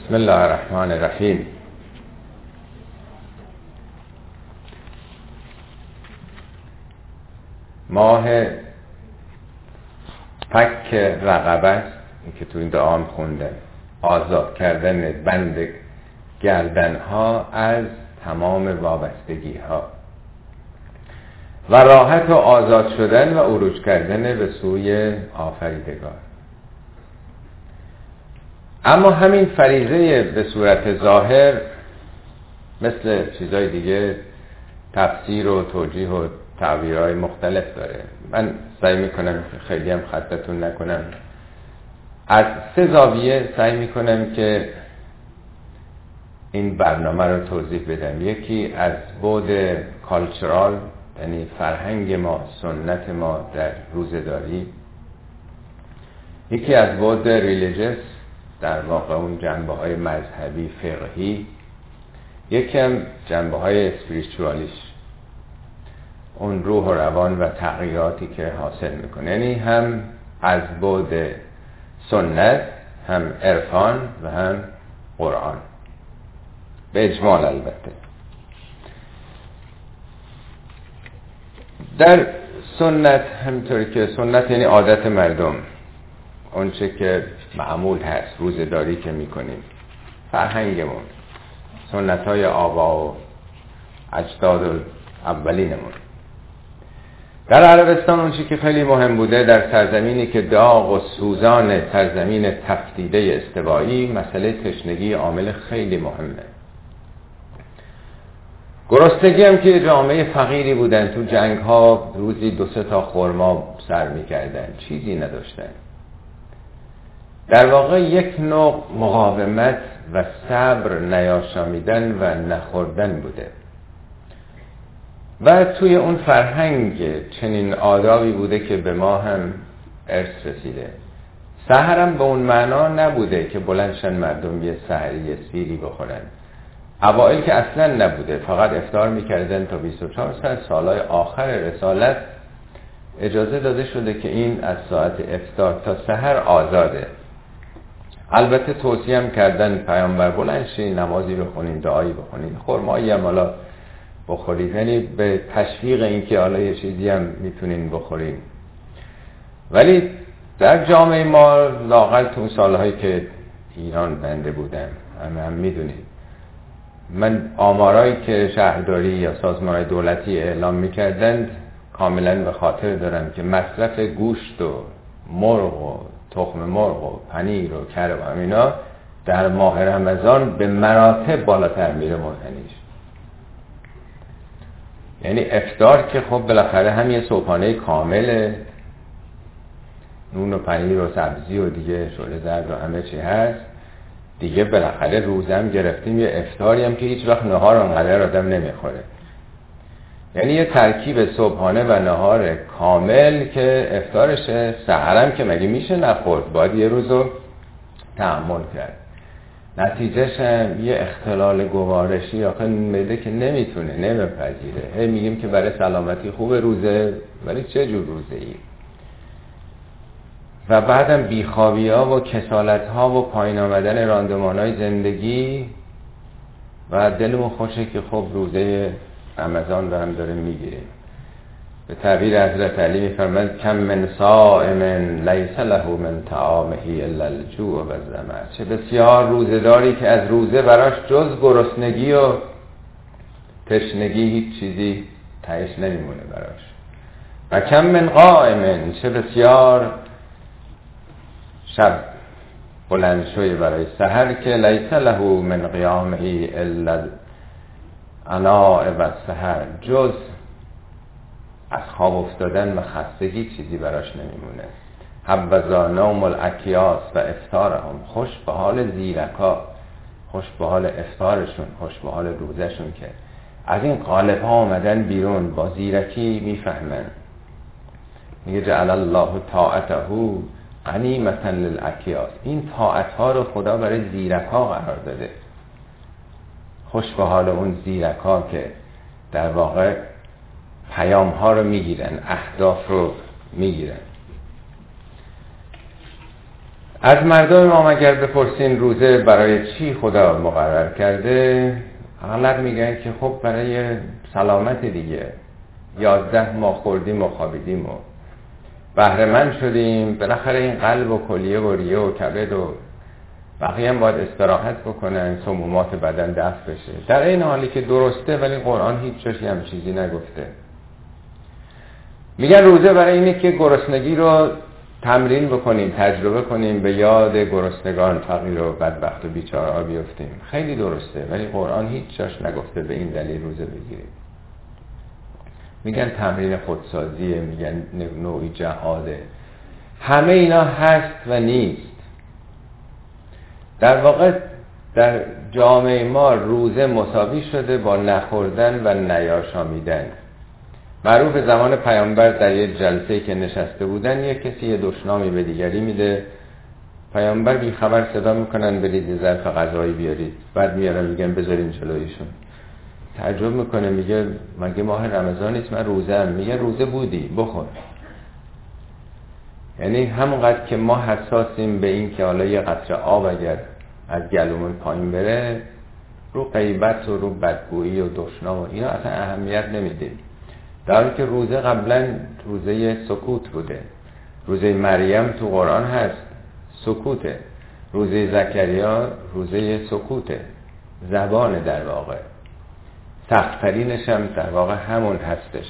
بسم الله الرحمن الرحیم. ماه فک رقبت که تو این دعا هم خوندن، آزاد کردن بند گردن ها از تمام وابستگی ها و راحت و آزاد شدن و عروج کردن به سوی آفریدگار. اما همین فریضه به صورت ظاهر مثل چیزای دیگه تفسیر و توجیه و تعبیرهای مختلف داره. من سعی میکنم خیلی هم خطتون نکنم، از 3 زاویه سعی میکنم که این برنامه رو توضیح بدم. یکی از بعد کالچرال، یعنی فرهنگ ما، سنت ما در روزه‌داری. یکی از بعد ریلیجیس، در واقع اون جنبه های مذهبی فقهی. یکی هم جنبه های اسپریچوالیش، اون روح و روان و تغییراتی که حاصل میکنه. یعنی هم از بعد سنت، هم عرفان و هم قرآن، به اجمال البته. در سنت، همینطوری که سنت یعنی عادت مردم، اون چه که معمول هست، روزه‌داری که میکنیم، فرهنگمون، سنت های آبا و اجداد اولینمون. در عربستان اون چی که خیلی مهم بوده، در سرزمینی که داغ و سوزان سرزمین تفتیده استوایی، مسئله تشنگی عامل خیلی مهمه. گرسنگی هم که جامعه فقیری بودن، تو جنگ ها روزی 2-3 تا خرما سر میکردن، چیزی نداشتن. در واقع یک نوع مقاومت و صبر، نیاشامیدن و نخوردن بوده. و توی اون فرهنگ چنین آدابی بوده که به ما هم ارث رسیده. سحر هم به اون معنا نبوده که بلندشن مردم یه سحری سیری بخورن. اوائل که اصلا نبوده، فقط افطار میکردن تا 24 ساعت. سالهای آخر رسالت اجازه داده شده که این از ساعت افطار تا سحر آزاده. البته توصیه هم کردن پیامبر بلند شین، نمازی بخونین، دعایی بخونین، خرمایی هم حالا بخورید، یعنی به تشویق این که حالا یه چیزی هم میتونین بخورین. ولی در جامعه ما لااقل تو سالهایی که ایران بنده بودم هم میدونید، من آمارایی که شهرداری یا سازمان‌های دولتی اعلام میکردند کاملا به خاطر دارم که مصرف گوشت و مرغ و تخم مرغ و پنیر و کره و همینا در ماه رمضان به مراتب بالاتر میره مردنیش. یعنی افطار که خب بالاخره هم یه صبحانه کامله، نون و پنیر و سبزی و دیگه شوره زرد و همه چی هست دیگه. بالاخره روزم گرفتیم یه افطاری هم که هیچ وقت نهار اونقدر آدم نمیخوره. یعنی یه ترکیب صبحانه و نهار کامل که افتارشه. سحرم که مگه میشه نخورد، باید یه روزو تحمل کرد. نتیجهش هم یه اختلال گوارشی، آخه معده که نمیپذیره. هی میگیم که برای سلامتی خوب روزه، ولی چه جور روزه ای؟ و بعدم بیخوابی ها و کسالت ها و پایین آمدن راندمان های زندگی و دلمون خوشه که خب روزه رمضان رو هم داره میگیریم. به تعبیر حضرت علی میفرماید کم من صائم لیس له من طعامه الا الجوع و الظمأ. چه بسیار روزه‌داری که از روزه براش جز گرسنگی و تشنگی هیچ چیزی تهش نمیمونه براش. و کم من قائم، چه بسیار شب بلند شوی برای سحر که لیس له من قیامه الا عناء و سحر، جز از خواب افتادن و خستگی چیزی براش نمیمونه. حبذا نوم الاکیاس و افطارهم، خوش به حال زیرکا، خوش به حال افطارشون، خوش به حال روزشون که از این قالب ها آمدن بیرون، با زیرکی میفهمن. میگه جعل الله طاعته غنیمة للاکیاس، این طاعت ها رو خدا برای زیرکا قرار داده. خوش به حال اون زیرکا که در واقع پیام ها رو میگیرن، اهداف رو میگیرن. از مردم ما اگر بپرسین روزه برای چی خدا مقرر کرده، اغلب میگن که خب برای سلامت دیگه. 11 ماه خوردیم و خوابیدیم و بهره‌مند شدیم، بالاخره این قلب و کلیه و ریه و کبد و بقیه هم باید استراحت بکنن، سمومات بدن دفع بشه. در این حالی که درسته، ولی قرآن هیچ جاش هم چیزی نگفته. میگن روزه برای اینه که گرسنگی رو تمرین بکنیم، تجربه کنیم، به یاد گرسنگان، فقیر و بدبخت و بیچاره‌ها بیفتیم. خیلی درسته، ولی قرآن هیچ جاش نگفته به این دلیل روزه بگیریم. میگن تمرین خودسازیه، میگن نوعی جهاده. همه اینا هست و نیست. در واقع در جامعه ما روزه مساوی شده با نخوردن و نیاشامیدن. معروف زمان پیامبر در یک جلسه که نشسته بودن، یک کسی یه دشنامی به دیگری میده، پیامبر بی خبر صدا میکنن برید ظرف غذایی بیارید، بعد میارن میگن بذارین جلویشون. تعجب میکنه، میگه مگه ماه رمضان نیست؟ من روزه‌ام. میگه روزه بودی، بخور. یعنی همونقدر که ما حساسیم به این که حالا یه قطره آب اگر از گلومون پایین بره، رو غیبت و رو بدگویی و دشنام و اینا اصلا اهمیت نمیدیم. در حالی که روزه قبلا روزه سکوت بوده. روزه مریم تو قرآن هست، سکوته. روزه زکریا روزه سکوته، زبان در واقع. سخت‌ترینش هم در واقع همون هستش.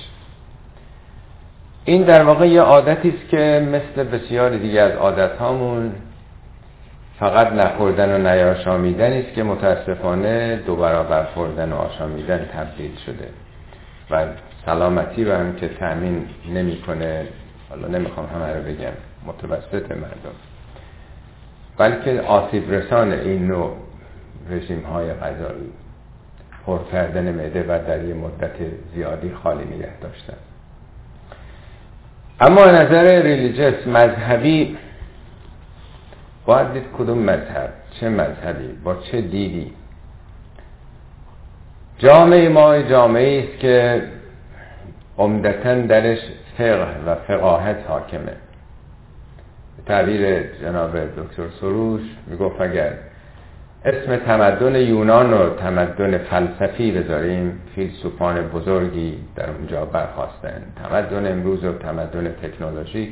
این در واقع یه عادتی است که مثل بسیار دیگه از عادت‌هامون فقط نخوردن و نیاشامیدن است که متاسفانه 2 برابر خوردن و آشامیدن تبدیل شده و سلامتی رو هم که تأمین نمی‌کنه. حالا نمیخوام همه رو بگم، متوسط مردم، بلکه آسیب رسان این نوع رژیم‌های غذایی، پر کردن معده و در یه مدت زیادی خالی نگه داشتن. اما نظر ریلیجیس، مذهبی، باید دید کدوم مذهب، چه مذهبی، با چه دیدی. جامعه ما جامعه است که عمدتاً درش فقه و فقاهت حاکمه. به تعبیر جناب دکتر سروش میگفت اگر اسم تمدن یونان و تمدن فلسفی بذاریم، فیلسوفان بزرگی در اونجا برخاستن. تمدن امروز و تمدن تکنولوژیک.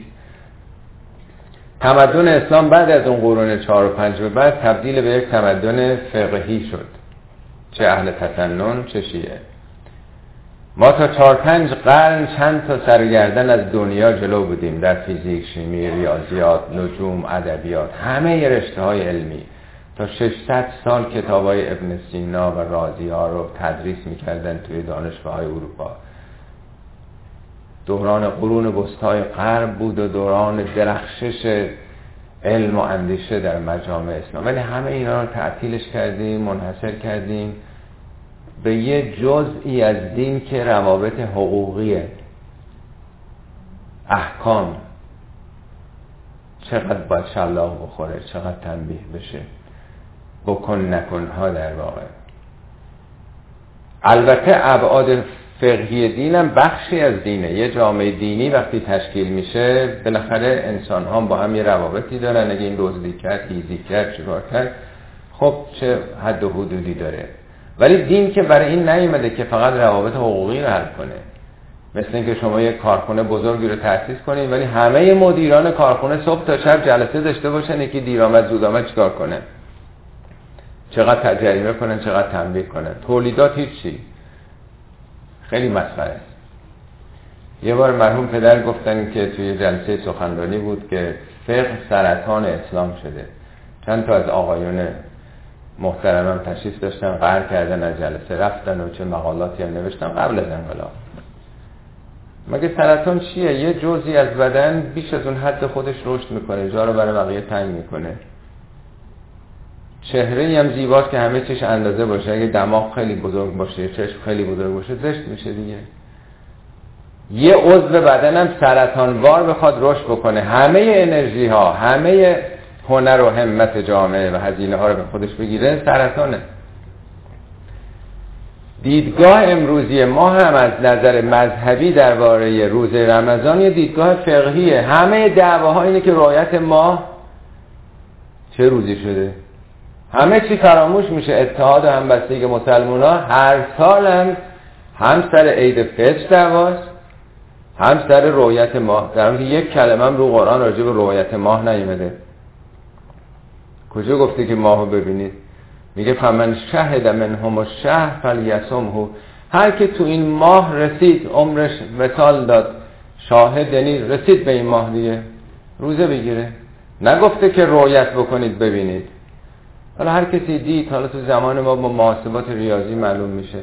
تمدن اسلام بعد از اون قرون 4 و 5 به بعد تبدیل به یک تمدن فقهی شد، چه اهل تسنن چه شیعه. ما تا 4-5 قرن چند تا سرگردن از دنیا جلو بودیم در فیزیک، شیمی، ریاضیات، نجوم، ادبیات، همه رشته‌های علمی. تا 600 سال کتابای ابن سینا و رازی ها رو تدریس می‌کردن توی دانشگاه‌های اروپا. دوران قرون وسطای غرب بود و دوران درخشش علم و اندیشه در مجامع اسلام، ولی همه اینا رو تعطیلش کردیم، منحصر کردیم به یه جزئی از دین که روابط حقوقیه، احکام، چقدر باید شلاق بخوره، چقدر تنبیه بشه، بکن نکن ها در واقع. البته ابعاد فقهی دین هم بخشی از دینه. یه جامعه دینی وقتی تشکیل میشه، بالاخره انسان ها با هم یه روابطی دارن. اگه این دزدی کرد، هیزی کرد، چیکار کرد، خب چه حد و حدودی داره. ولی دین که برای این نیومده که فقط روابط حقوقی رو حل کنه. مثل اینکه شما یک کارخونه بزرگی رو تأسیس کنید ولی همه مدیران کارخونه صبح تا شب جلسه داشته باشن یکی دیر آمد زود آمد چیکار کنه، چقدر جریمه کنن، چقدر تنبیه کنن. تولیدات هیچی، خیلی مسخره است. یه بار مرحوم پدر گفتن که توی جلسه سخنرانی بود که فقه سرطان اسلام شده. چند تا از آقایون محترمم تشریف داشتن، قهر کردن از جلسه، رفتن و چه مقالاتی هم نوشتن قبل از انقلاب. مگه سرطان چیه؟ یه جزئی از بدن بیش از اون حد خودش رشد میکنه، جا رو برای بقیه تنگ میکنه. چهره‌ای هم زیباست که همه چیش اندازه باشه. اگه دماغ خیلی بزرگ باشه، چشم خیلی بزرگ باشه، زشت میشه دیگه. یه عضو بدنم سرطانوار بخواد رشد بکنه، همه انرژی ها، همه هنر و همت جامعه و هزینه ها رو به خودش بگیره، سرطانه. دیدگاه امروزی ما هم از نظر مذهبی درباره روزه رمضان یه دیدگاه فقهیه. همه دعواها اینه که رعایت ما چه روزی شده؟ همه چی فراموش میشه. اتحاد و همبستگی مسلمونا هر سال هم سر عید فطر دعواست، هم سر رؤیت ماه، در حالی که یک کلمه هم رو قرآن راجع به رؤیت ماه نیومده. کجا گفته که ماهو ببینید؟ میگه فمن شهد منهم الشهر فلیصمه. هر که تو این ماه رسید، عمرش وصال داد، شاهد یعنی رسید به این ماه دیگه، روزه بگیره. نگفته که رؤیت بکنید ببینید. حالا هر کسی دید، حالا تو زمان ما با محاسبات ریاضی معلوم میشه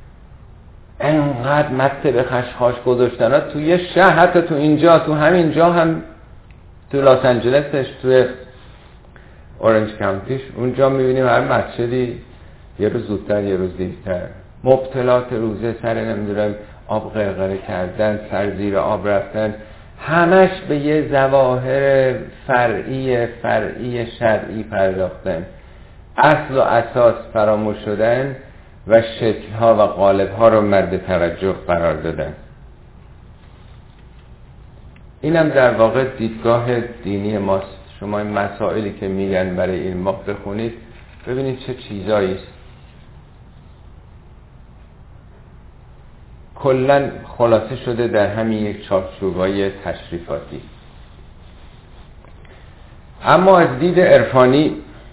انقدر مکتب خشخاش گذاشتن ها تو یه شهر، حتی تو اینجا، تو همینجا هم، تو لس آنجلسش، تو اورنج کانتیش، اونجا میبینیم هر مسجدی یه روز زودتر یه روز دیرتر. مبتلات روزه سر نمیدونم آب غرغره کردن، سر زیر آب رفتن، همش به یه ظواهر فرعی شرعی پرداختن، اصل و اساس فراموش شدن و شکل‌ها و قالب‌ها رو مورد توجه قرار دادن. اینم در واقع دیدگاه دینی ماست. شما این مسائلی که میگن برای این ماه بخونید، ببینید چه چیزایی است. کلاً خلاصه شده در همین یک چارچوب‌های تشریفاتی. اما از دید عرفانی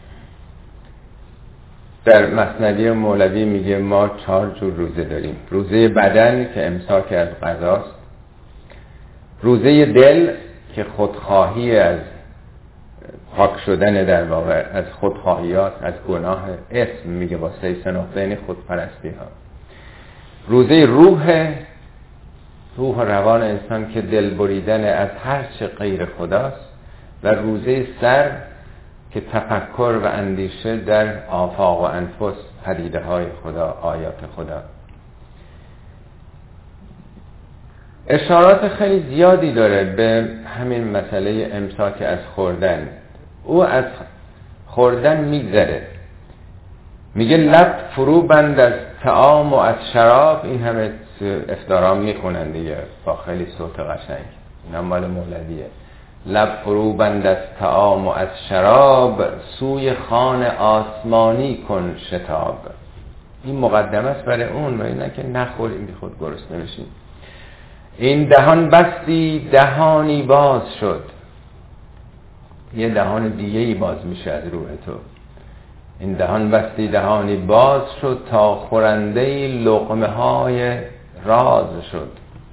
در مثنوی مولوی میگه ما 4 جور روزه داریم. روزه بدن که امساک از غذاست، روزه دل که خودخواهی از پاک شدن در واقع از خودخواهیات، از گناه، اسم میگه با 3 نقطه، یعنی خودپرستی ها. روزه روح و روان انسان که دل بریدن از هر چه غیر خداست، و روزه سر که تفکر و اندیشه در آفاق و انفس، پدیده های خدا، آیات خدا. اشارات خیلی زیادی داره به همین مسئله امساک از خوردن. او از خوردن میگذره، میگه لب فرو بند از طعام و از شراب. این همه افطارام میخونن دیگه با خیلی صوت قشنگ، این هم مال مولویه. لب فرو بند از طعام و از شراب، سوی خان آسمانی کن شتاب. این مقدمه است برای اون، و اینه که نخوریم بی خود گرسنه بشیم. این دهان بستی دهانی باز شد، یه دهان دیگه ای باز میشه از روح تو. این دهان بستی دهانی باز شد، تا خورنده لقمه های راز شد.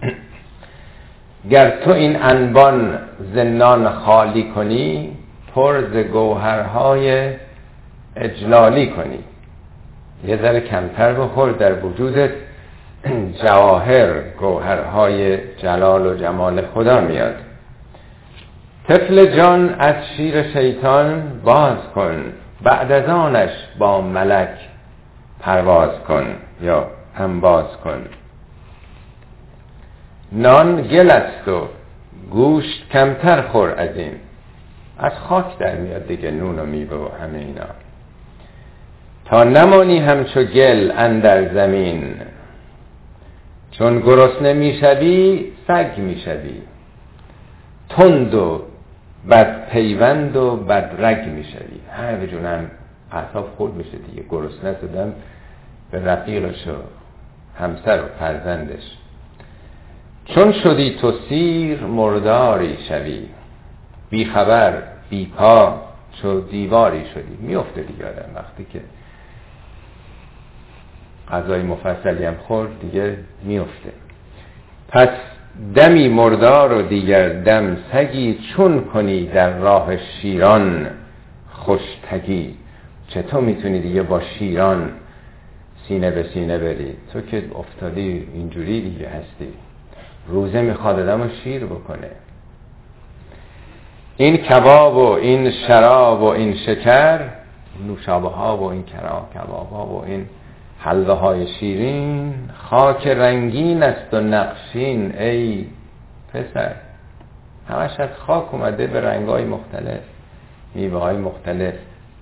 گر تو این انبان زنان خالی کنی، پر ز گوهرهای اجلالی کنی. یه ذره کمتر بخور، در وجودت جواهر، گوهرهای جلال و جمال خدا میاد. طفل جان از شیر شیطان باز کن، بعد از آنش با ملک پرواز کن یا انباز کن. نان گل است و گوشت کمتر خور از این. از خاک در میاد دیگه نون و میوه و همه اینا. تا نمانی همچو گل اندر زمین، چون گرسنه میشوی سگ میشوی. تند و بد پیوند و بد رگ میشوی. هر جونم اعصاب خورد میشه دیگه، گرسنه شدن به رفیقش و همسر و فرزندش. چون شدی تو سیر مرداری شوی، بی خبر بی پا چو دیواری شدی. میفته دیگه آدم وقتی که غذای مفصلی هم خورد دیگه میفته. پس دمی مردار و دیگر دم سگی، چون کنی در راه شیران خوشتگی. چطور میتونی دیگه با شیران سینه به سینه بری؟ تو که افتادی اینجوری دیگه هستی. روزه میخواد آدمو شیر بکنه. این کباب و این شراب و این شکر، نوشابه ها و این کباب ها و این حلوه های شیرین، خاک رنگین است و نقشین ای پسر. همش از خاک اومده به رنگای مختلف، میوه های مختلف.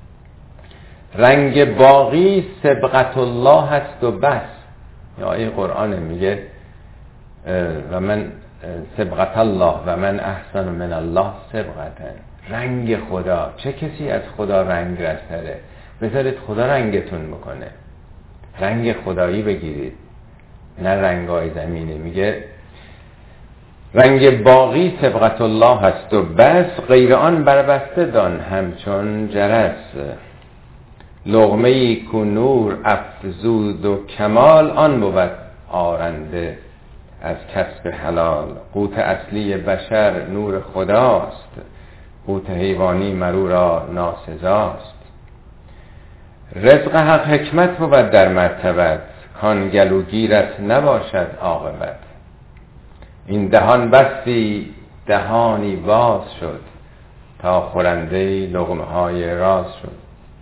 رنگ باقی سبقت الله هست و بس. یا این قرآن میگه و من سبقت الله و من احسن من الله سبقتن. رنگ خدا. چه کسی از خدا رنگ رسره؟ بذارید خدا رنگتون بکنه، رنگ خدایی بگیرید، نه رنگای زمینی. میگه رنگ باقی صبغت الله هست و بس، غیر آن بربسته دان همچون جرس. لقمه‌ای کو نور افزود و کمال، آن بود آرنده از کسب حلال. قوت اصلی بشر نور خداست، قوت حیوانی مرو را ناسزاست. رزق حق حکمت بود در مرتبت، کان گلوگیرت نباشد عاقبت. این دهان بستی دهانی باز شد، تا خورنده لقمه های راز شد.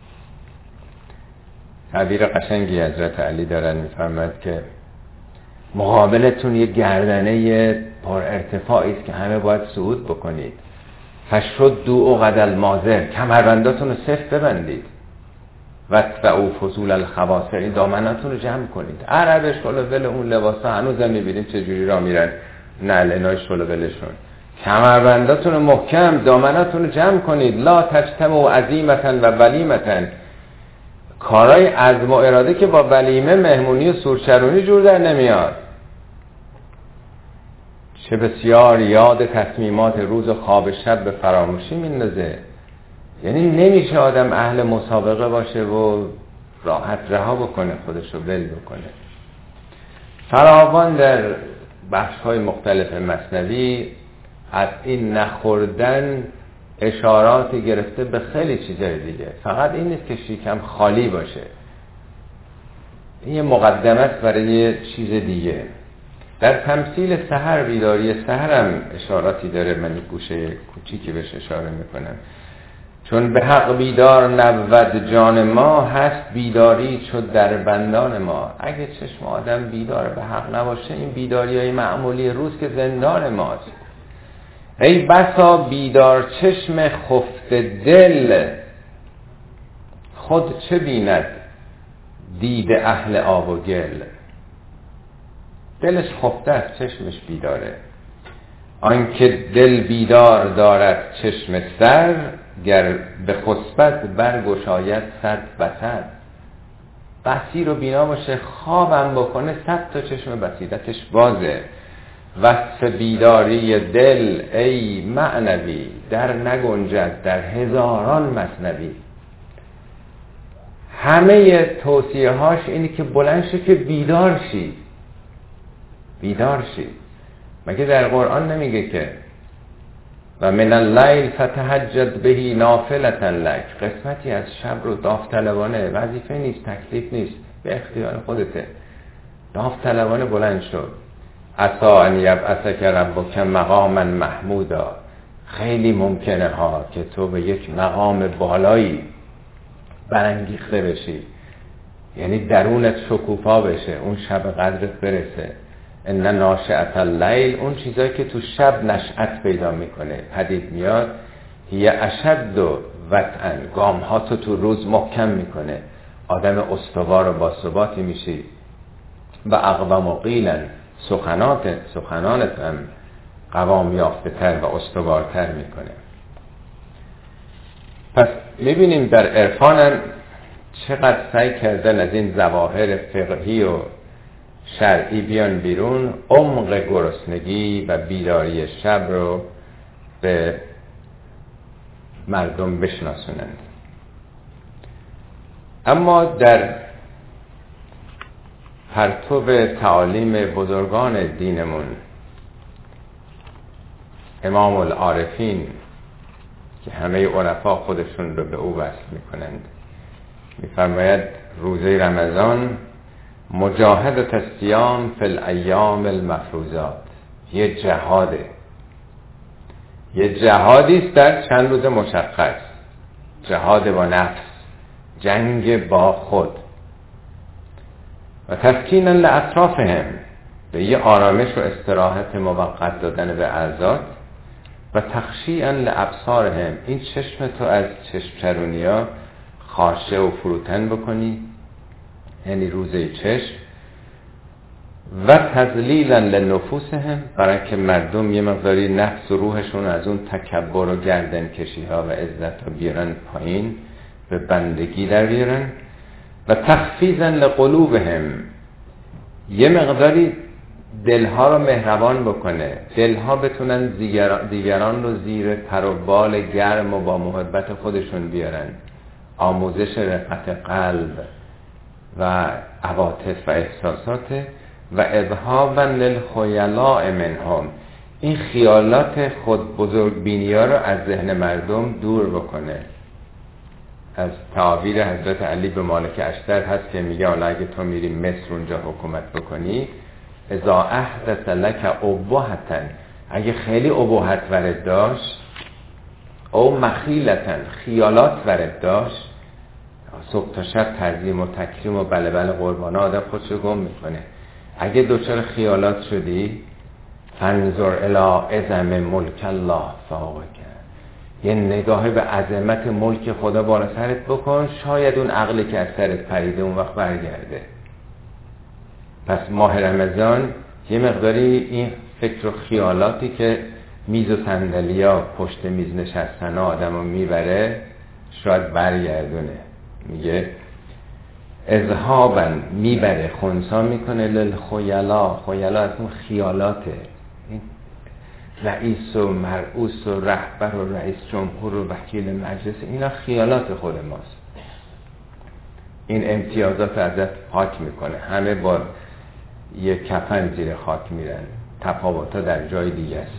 تعبیر قشنگی حضرت علی دارن، میفرماید که مقابلتون یه گردنه پر ارتفاعی است که همه باید صعود بکنید. فشدوا عقد المازر، کمربنداتون رو صفت ببندید. واتبعوا فضول الخواصر، این دامناتون رو جمع کنید. عرب شلوول اون لباسا هنوزم میبینیم چجوری را میرن، نعلنای شلوولشون. کمربنداتون رو محکم، دامناتون رو جمع کنید. لا تجتمعوا عزیمة و ولیمة، کارای عزم و اراده که با ولیمه، مهمونی و سورچرونی جور در نمیاد. چه بسیار یاد تصمیمات روز و خواب شب به فراموشی میندازه. یعنی نمیشه آدم اهل مسابقه باشه و راحت رها بکنه، خودشو ول بکنه. فراوان در بخش‌های مختلف مثنوی از این نخوردن اشاراتی گرفته به خیلی چیزای دیگه. فقط این نیست که شکم خالی باشه، این یه مقدمه است برای یه چیز دیگه. در تمثیل سحر، بیداری سحر هم اشاراتی داره، من یک گوشه کوچیکی بهش اشاره میکنم. چون به حق بیدار نبود جان ما، هست بیداری چو در بندان ما. اگه چشم آدم بیدار به حق نباشه، این بیداری های معمولی روز که زندان ماست. ای بسا بیدار چشم خفته دل، خود چه بیند دید اهل آب و گل. دلش خفته است، چشمش بیداره. آنکه دل بیدار دارد چشم سر، گر به خسبت برگشاید صد بصر. بصیر و بینا باشه، خوابم بکنه 100 تا چشم بصیرتش بازه. وصف بیداری دل ای معنوی، در نگنجد در هزاران مثنوی. همه توصیه هاش اینی که بلند شی که بیدار شی، بیدار شی. مگه در قرآن نمیگه که و من اللیل فتهجد به نافلة لک؟ قسمتی از شب رو داوطلبانه، وظیفه نیست، تکلیف نیست، به اختیار خودته، داوطلبانه بلند شد. عسی ان یبعثک ربک مقاما محمودا. خیلی ممکنه ها که تو به یک مقام بالایی برانگیخته بشی، یعنی درونت شکوفا بشه، اون شب قدرت برسه. ان ناشئة اللیل، اون چیزایی که تو شب نشأت پیدا میکنه، پدید میاد. هی اشد وطئا، گام ها تو روز محکم میکنه، آدم استوار و باثباتی میشی. و اقوام قیلا، سخنانت هم قوام یافته تر و استوارتر میکنه. پس میبینیم در عرفان هم چقدر سعی کردن از این ظواهر فقهی و شرعی بیان بیرون، عمق گرسنگی و بیداری شب رو به مردم بشناسونند. اما در پرتو تعالیم بزرگان دینمون، امام العارفین که همه عرفا خودشون رو به او وصل میکنند، میفرماید روزه رمضان مجاهدت الصیام فی الایام المفروضات، یه جهاده، یه جهادی است در چند روز مشخص. جهاد با نفس، جنگ با خود. و تسکینا لاطرافهم، به یه آرامش و استراحت موقت دادن به اعضاد. و تخشیعا لابصارهم، این چشم تو از چشم چرونیا خاشه و فروتن بکنی، یعنی روزه چشم. و تذلیلا لنفوسهم، برای که مردم یه مقداری نفس و روحشون از اون تکبر و گردن کشی ها و عزت ها بیارن پایین، به بندگی در بیارن. و تخفیضا لقلوبهم، یه مقداری دلها رو مهربان بکنه، دلها بتونن دیگران رو زیر پر و بال گرم و با محبت خودشون بیارن. آموزش رقت قلب و عواطف و احساسات. و اذهابا للخیلاء منهم، این خیالات خود بزرگ بینی ها رو از ذهن مردم دور بکنه. از تعابیر حضرت علی به مالک اشتر هست که میگه حالا اگه تو میری مصر اونجا حکومت بکنی، اذا احدث لک ابهتا، اگه خیلی ابهت ورد داشت، او مخیلتا، خیالات ورد داشت، صبح تا شب تعظیم و تکریم و بله بله قربانه آدم خودشو گم میکنه. اگه دوچار خیالات شدی، فانظر الی عظم ملک الله فوقک، یه نگاه به عظمت ملک خدا بالا سرت بکن، شاید اون عقلی که از سرت پریده اون وقت برگرده. پس ماه رمضان یه مقداری این فکر و خیالاتی که میز و صندلیا پشت میز نشستن آدم رو میبره، شاید برگردونه. میگه اذهابا، میبره، خنثی میکنه للخیلا. خیلا از اون خیالاته، این رئیس و مرئوس و رهبر و رئیس جمهور و وکیل مجلس، اینا خیالات خود ماست. این امتیازات ازت پاک میکنه، همه با یه کفن زیر خاک میرن، تفاوت‌ها در جای دیگه است.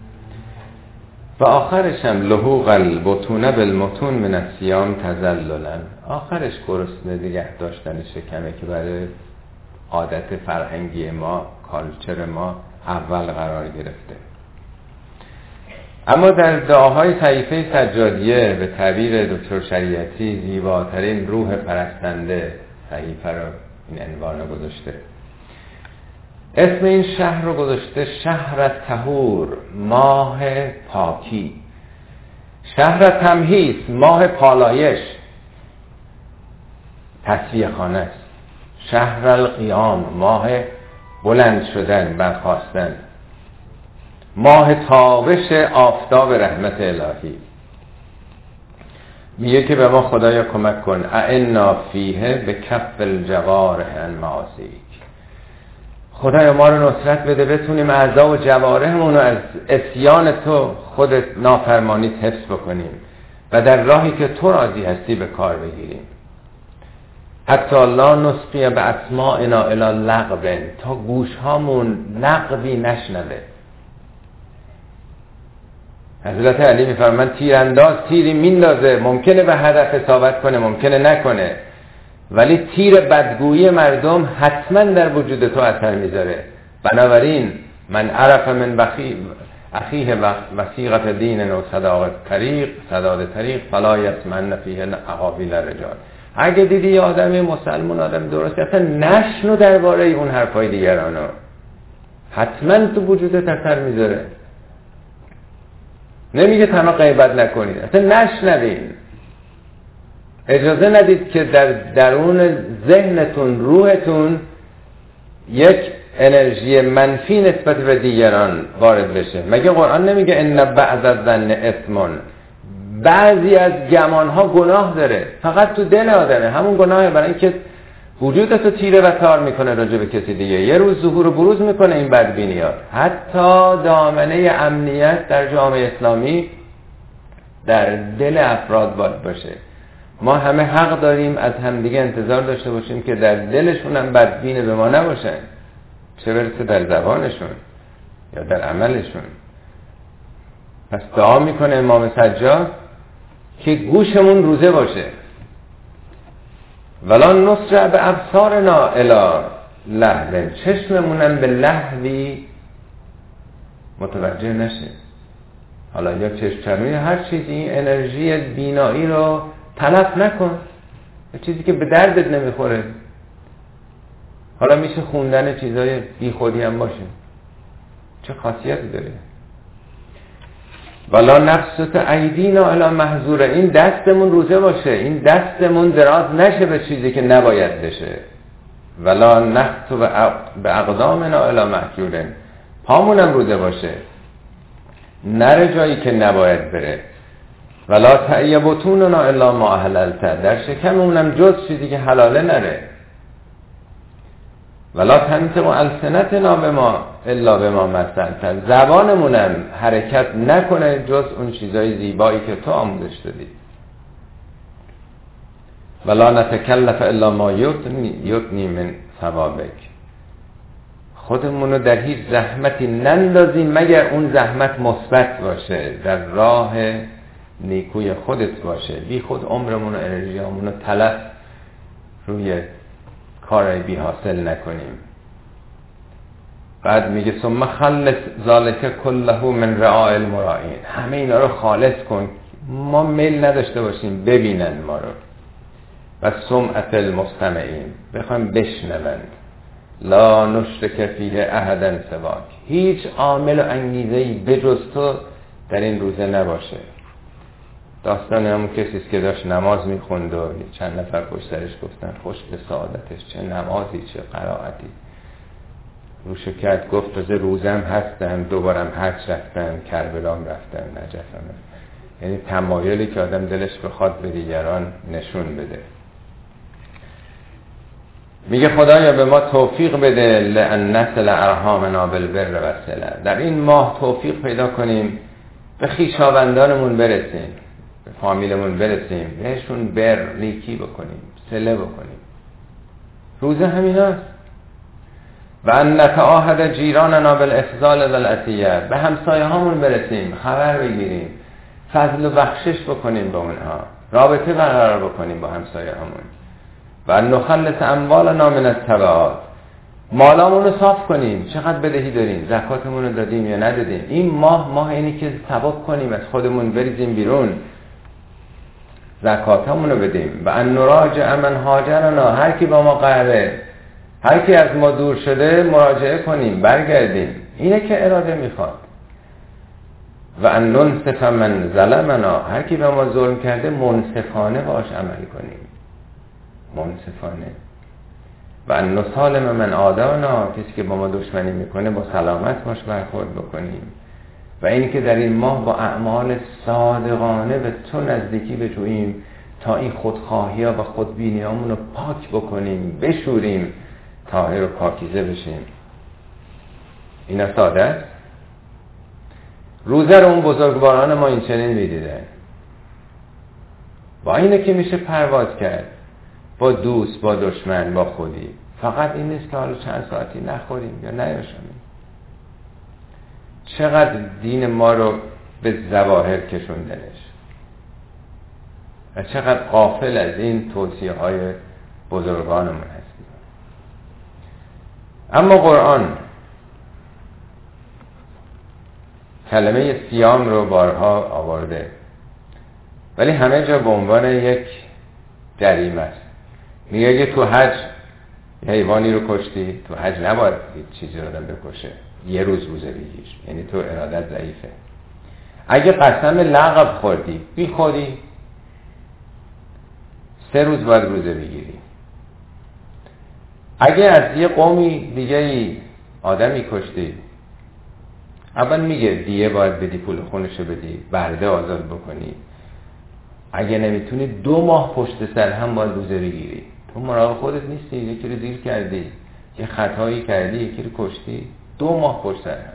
و آخرش هم لحوق البطون بالمتون من الصیام تذللا، آخرش گرسنه نگه داشتن شکمه که برای عادت فرهنگی ما، کالچر ما اول قرار گرفته. اما در دعاهای صحیفه سجادیه به تعبیر دکتر شریعتی زیباترین روح پرستنده صحیفه رو این عنوان گذاشته. اسم این شهر رو گذاشته شهر طهور، ماه پاکی. شهر تمهیس، ماه پالایش، تصفیه خانه است. شهر القیام، ماه بلند شدن، برخاستن. ماه تابش آفتاب رحمت الهی. میگه که به ما خدایا کمک کن، اعنا فیه به کف الجوارح عن معاصیک، خدایا ما رو نصرت بده بتونیم اعضا و جوارحمون رو از عصیان تو، خودت نافرمانیت حفظ بکنیم و در راهی که تو راضی هستی به کار بگیریم. حتی لا نسقی به اسماعنا الی لغو، تا گوش هامون لغوی نشنوه. حضرت علی میفرماند تیرانداز تیری میندازه، ممکنه به هدف اصابت کنه، ممکنه نکنه، ولی تیر بدگویی مردم حتما در وجود تو اثر میذاره. بنابراین من عرف من اخیه وثیقت دین و صداد طریق فلا یسمن فیه اقاویل الرجال. اگه دیدی یه آدمی مسلمان، آدم درست، اصلا نشنو درباره اون حرفای دیگرانو، حتما تو وجودت اثر میذاره. نمیگه تنها غیبت نکنید، اصلا نشنوین. اجازه ندید که در درون ذهنتون، روحتون یک انرژی منفی نسبت به دیگران وارد بشه. مگه قرآن نمیگه ان بعض الظن اثم؟ بعضی از گمان ها گناه داره، فقط تو دل آدمه همون گناهه، برای اینکه وجودتو تیره و تار میکنه راجع به کسی دیگه. یه روز ظهور و بروز میکنه این بدبینیات. حتی دامنه امنیت در جامعه اسلامی در دل افراد باید باشه. ما همه حق داریم از همدیگه انتظار داشته باشیم که در دلشون هم بدبین به ما نباشن، چه برسه در زبانشون یا در عملشون. پس دعا میکنه امام سجاد که گوشمون روزه باشه. ولا نصر به ابصارنا الی لهو، چشممونم به لهوی متوجه نشه. حالا یا چشم چرمی، هر چیزی، این انرژی بینایی رو تلف نکن، یه چیزی که به دردت نمیخوره. حالا میشه خوندن چیزای بی خودی هم باشه، چه خاصیتی داره. ولا نبسط ایدینا الی محظور، این دستمون روزه باشه، این دستمون دراز نشه به چیزی که نباید بشه. ولا نخط به اقدامنا الی محجورن، پامونم روزه باشه نره جایی که نباید بره. ولا تعی بطوننا الا ما احللت، در شکممونم جز چیزی که حلاله نره. ولا تنطق السنتنا بما الا بما مثلت، زبانمونم حرکت نکنه جز اون چیزای زیبایی که تو آموزش دادی. ولا نتکلف الا ما یطنی من ثوابک، خودمونو در هیچ زحمتی نندازیم مگر اون زحمت مثبت باشه، در راه نیکوی خودت باشه. بی خود عمرمون و انرژیامون رو تلف روی کارای بی حاصل نکنیم. بعد میگه ثم خلص ذالک کله من رعاء المراعین، همه اینا رو خالص کن، ما میل نداشته باشیم ببینن ما رو. و سمعت المستمعین، بخوام بشنوند. لا نشرک فیه احدا سواک، هیچ عامل و انگیزه‌ای بجز تو در این روزه نباشه. داستان همون کسیست که داشت نماز میخوند و چند نفر پشت سرش گفتن خوش به سعادتش، چه نمازی چه قرائتی. روشو کرد گفت تازه روزم هستم، دوبارم حج رفتم، کربلام رفتم، نجفم. یعنی تمایلی که آدم دلش بخواد به دیگران نشون بده. میگه خدایا به ما توفیق بده لأن نصل ارحامنا بالبر و صله، در این ماه توفیق پیدا کنیم به خویشاوندانمون برسیم، به فامیلمون برسیم، بهشون بر نیکی بکنیم، صله بکنیم. روزه همیناست. و ان نتعاهد جیراننا بالافضال و العطیه، به همسایه هامون برسیم، خبر بگیریم، فضل و بخشش بکنیم با اونها، رابطه برقرار بکنیم با همسایه هامون. و نخلص اموالنا من التبعات، مالامون رو صاف کنیم، چقدر بدهی داریم، زکاتمون رو دادیم یا ندادیم. این ماه اینی که ثواب کنیم، از خودمون بریزیم بیرون، زکاتمون رو بدیم. و ان نراجع من هاجرنا، هر کی با ما قهره، هر کی از ما دور شده مراجعه کنیم، برگردیم. اینه که اراده میخواد. و ان ننصف من ظلمنا، هر کی به ما ظلم کرده منصفانه باش عمل کنیم، منصفانه. و ان نسالم من عادانا، کسی که با ما دشمنی میکنه با سلامت باش برخورد بکنیم. و این که در این ماه با اعمال صادقانه به تو نزدیکی بجوییم تا این خودخواهی ها و خودبینی هامون رو پاک بکنیم، بشوریم، طاهر و پاکیزه بشیم. اینا ساده است. روزه رو اون بزرگواران ما این چنین میدیدن. با اینه که میشه پرواز کرد، با دوست، با دشمن، با خودی. فقط این نیست که حالا چند ساعتی نخوریم یا نیاشامیم. چقدر دین ما رو به ظواهر کشوندنش و چقدر غافل از این توصیه های بزرگانمون هستیم. اما قرآن کلمه صیام رو بارها آورده، ولی همه جا به عنوان یک جریمه است. میگه اگه تو حج حیوانی رو کشتی، تو حج نباید چیزی رو آدم بکشه، یه روز روزه بگیر، یعنی تو ارادت ضعیفه. اگه قسم لغو خوردی بی خودی 3 روز باید روزه بگیری. اگه از یه قومی دیگه آدمی کشتی، اول میگه دیگه باید بدی، پول خونشو بدی، برده آزاد بکنی. اگه نمیتونی 2 ماه پشت سر هم باید روزه بگیری. تو مراقب خودت نیستی، یکی رو دیر کردی، یه خطایی کردی، یکی رو کشتی، 2 ماه پشت سر هم.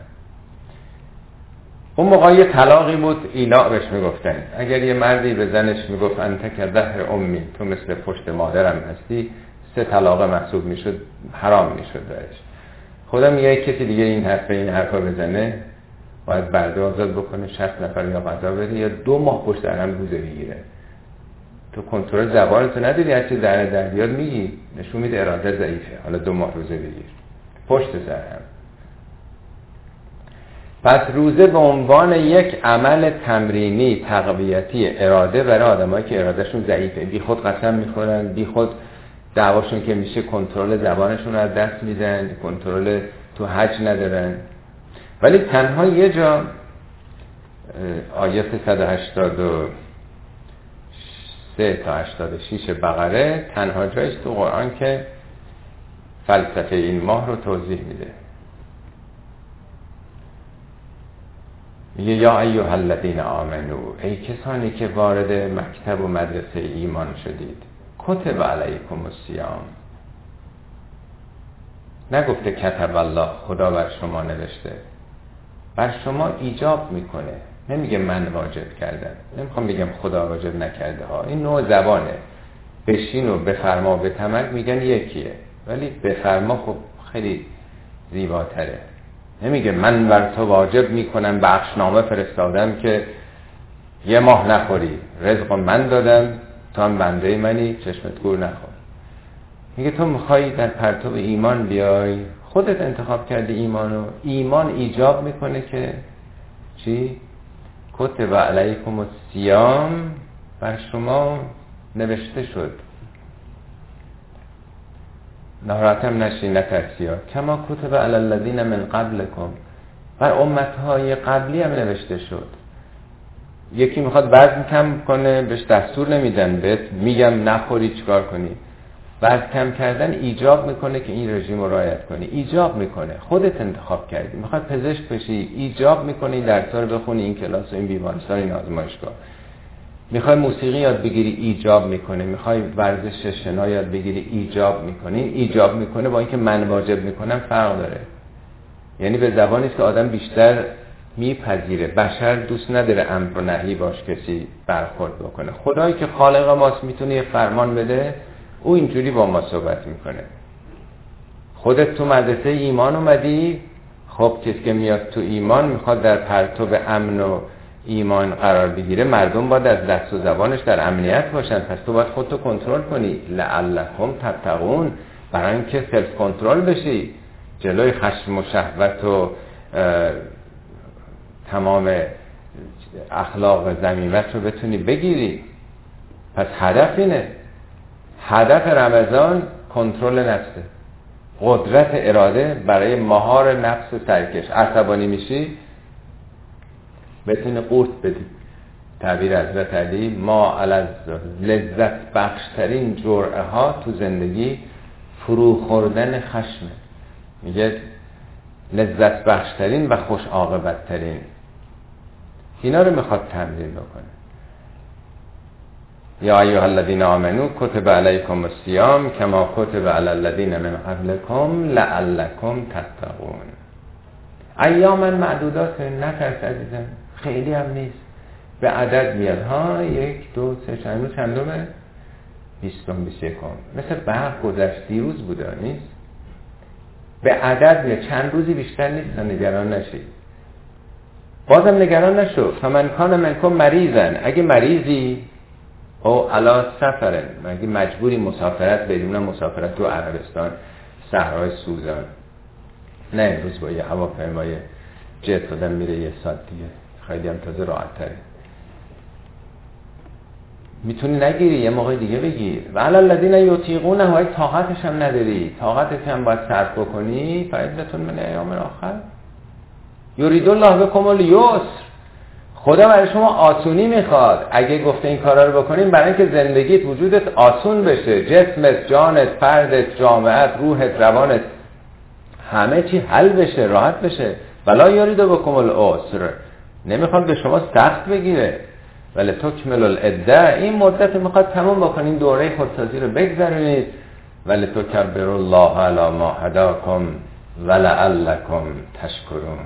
اون موقع یه طلاقی بود، ایلاء بهش میگفتن. اگر یه مردی به زنش میگفت انت که ظهر امی، تو مثل پشت مادرم هستی، 3 طلاق محسوب میشد، حرام میشد برش. خدا میگه کسی دیگه این حرفا بزنه باید برده آزاد بکنه، 60 نفر یا غذا بده، یا 2 ماه پشت سر هم روزه بگیره. تو کنترل زبانتو نداری، هرچی در بیاد میگی، نشون میده اراده ضعیفه. حالا 2 ماه روزه بگیر پشت سر هم. پس روزه به عنوان یک عمل تمرینی تقویتی اراده برای آدمایی که ارادهشون ضعیفه، بی خود قسم میخورن، بی خود دعواشون که میشه کنترل زبانشون رو از دست میدن، کنترل تو حج ندارن. ولی تنها یه جا آیات 183 تا 86 بقره تنها جایست تو قرآن که فلسفه این ماه رو توضیح میده. یا ایها الذین آمنو، ای کسانی که وارد مکتب و مدرسه ایمان شدید، کتب علیکم الصیام. نگفته کتب الله، خدا بر شما نوشته، بر شما ایجاب میکنه. نمیگه من واجب کردم، نمیخوام بگم خدا واجب نکرده ها، این نوع زبانه. بشین و بفرما و بتمک میگن یکیه، ولی بفرما خب خیلی زیباتره. نمیگه من بر تو واجب میکنم، بخشنامه فرستادم که یه ماه نخوری، رزق من دادم، تو هم بنده منی، چشمت کور نخور. میگه تو میخوای در پرتو ایمان بیای، خودت انتخاب کردی ایمانو. ایمان ایجاب میکنه که چی؟ کتب علیکم الصیام، بر شما نوشته شد. ناراحتم نشی، نترسی ها. کما کتب علی الذین من قبلکم، بر امتهای قبلی هم نوشته شد. یکی میخواد وزن کم کنه، بهش دستور نمیدن، بهت میگم نخوری چیکار کنی. وزن کم کردن ایجاب میکنه که این رژیم رو رعایت کنی، ایجاب میکنه. خودت انتخاب کردی. میخواد پزشک بشی، ایجاب میکنه این درس‌ها رو بخونی، این کلاس و این بیمارستان، این آزمایشگاه. میخوای موسیقی یاد بگیری، ایجاب میکنه. میخوای ورزش شنا یاد بگیری، ایجاب میکنه. این ایجاب میکنه با اینکه من واجب میکنم فرق داره. یعنی به زبانی است که آدم بیشتر میپذیره. بشر دوست نداره امر و نهی باش کسی برخورد بکنه. خدایی که خالق ماست میتونه یه فرمان بده، او اینجوری با ما صحبت میکنه. خودت تو مدرسه ایمان اومدی، خب کسی که میاد تو ایمان میخواد در پرتو امن و ایمان قرار بگیره، مردم باید از دست و زبانش در امنیت باشن. پس تو باید خودتو کنترل کنی. لعلکم تتقون، برای اینکه سلف کنترل بشی، جلوی خشم و شهوت و تمام اخلاق ذمیمت رو بتونی بگیری. پس هدف اینه. هدف رمضان کنترل نفسه، قدرت اراده برای مهار نفس سرکش. عصبانی میشی بتونی قورت بدی. تعبیر حضرت علی، ما علی لذت بخشترین جرعه ها تو زندگی فرو خوردن خشمه. میگه لذت بخشترین و خوش عاقبت ترین. اینا رو میخواد تمرین بکنه. یا ایها الذین آمنو کتب علیکم الصیام کما کتب علی الذین من قبلکم لعلکم تتقون. ایاما معدودات، نترس عزیزم، خیلی هم نیست، به عدد میاد ها. 1 2 3 چندمه؟ 20 21. مثل برق گذشت، دیروز بوده، نیست؟ به عدد میاد، چند روزی بیشتر نیست. نگران نشید. بازم نگران نشو. فمن کان منکم مریضا، اگه مریضی او علا سفرن، اگه مجبوری مسافرت بریم، مسافرت تو عربستان، صحرای سوزان، نه امروز با یه هواپیمای جت آدم میره 1 ساعت دیگه، خیلی هم تازه راحت تره. میتونی نگیری، یه موقع دیگه بگیر. و علی الذین یطیقونه، های طاقتش هم نداری، طاقتش هم باید صرف بکنی. فعدة من ایام آخر. یرید الله بکم الیسر، خدا برای شما آسونی میخواد. اگه گفته این کارا رو بکنیم برای اینکه زندگیت، وجودت آسون بشه، جسمت، جانت، فردت، جامعت، روحت، روانت، همه چی حل بشه، راحت بشه. ولا یرید بکم العسر، نمیخواد به شما سخت بگیره. ولی تکمل العده، این مدت میخواد تموم بکنین، دوره خودسازی رو بگذرونید. ولی تکبروا الله علی ما هداکم ولعلکم تشکرون.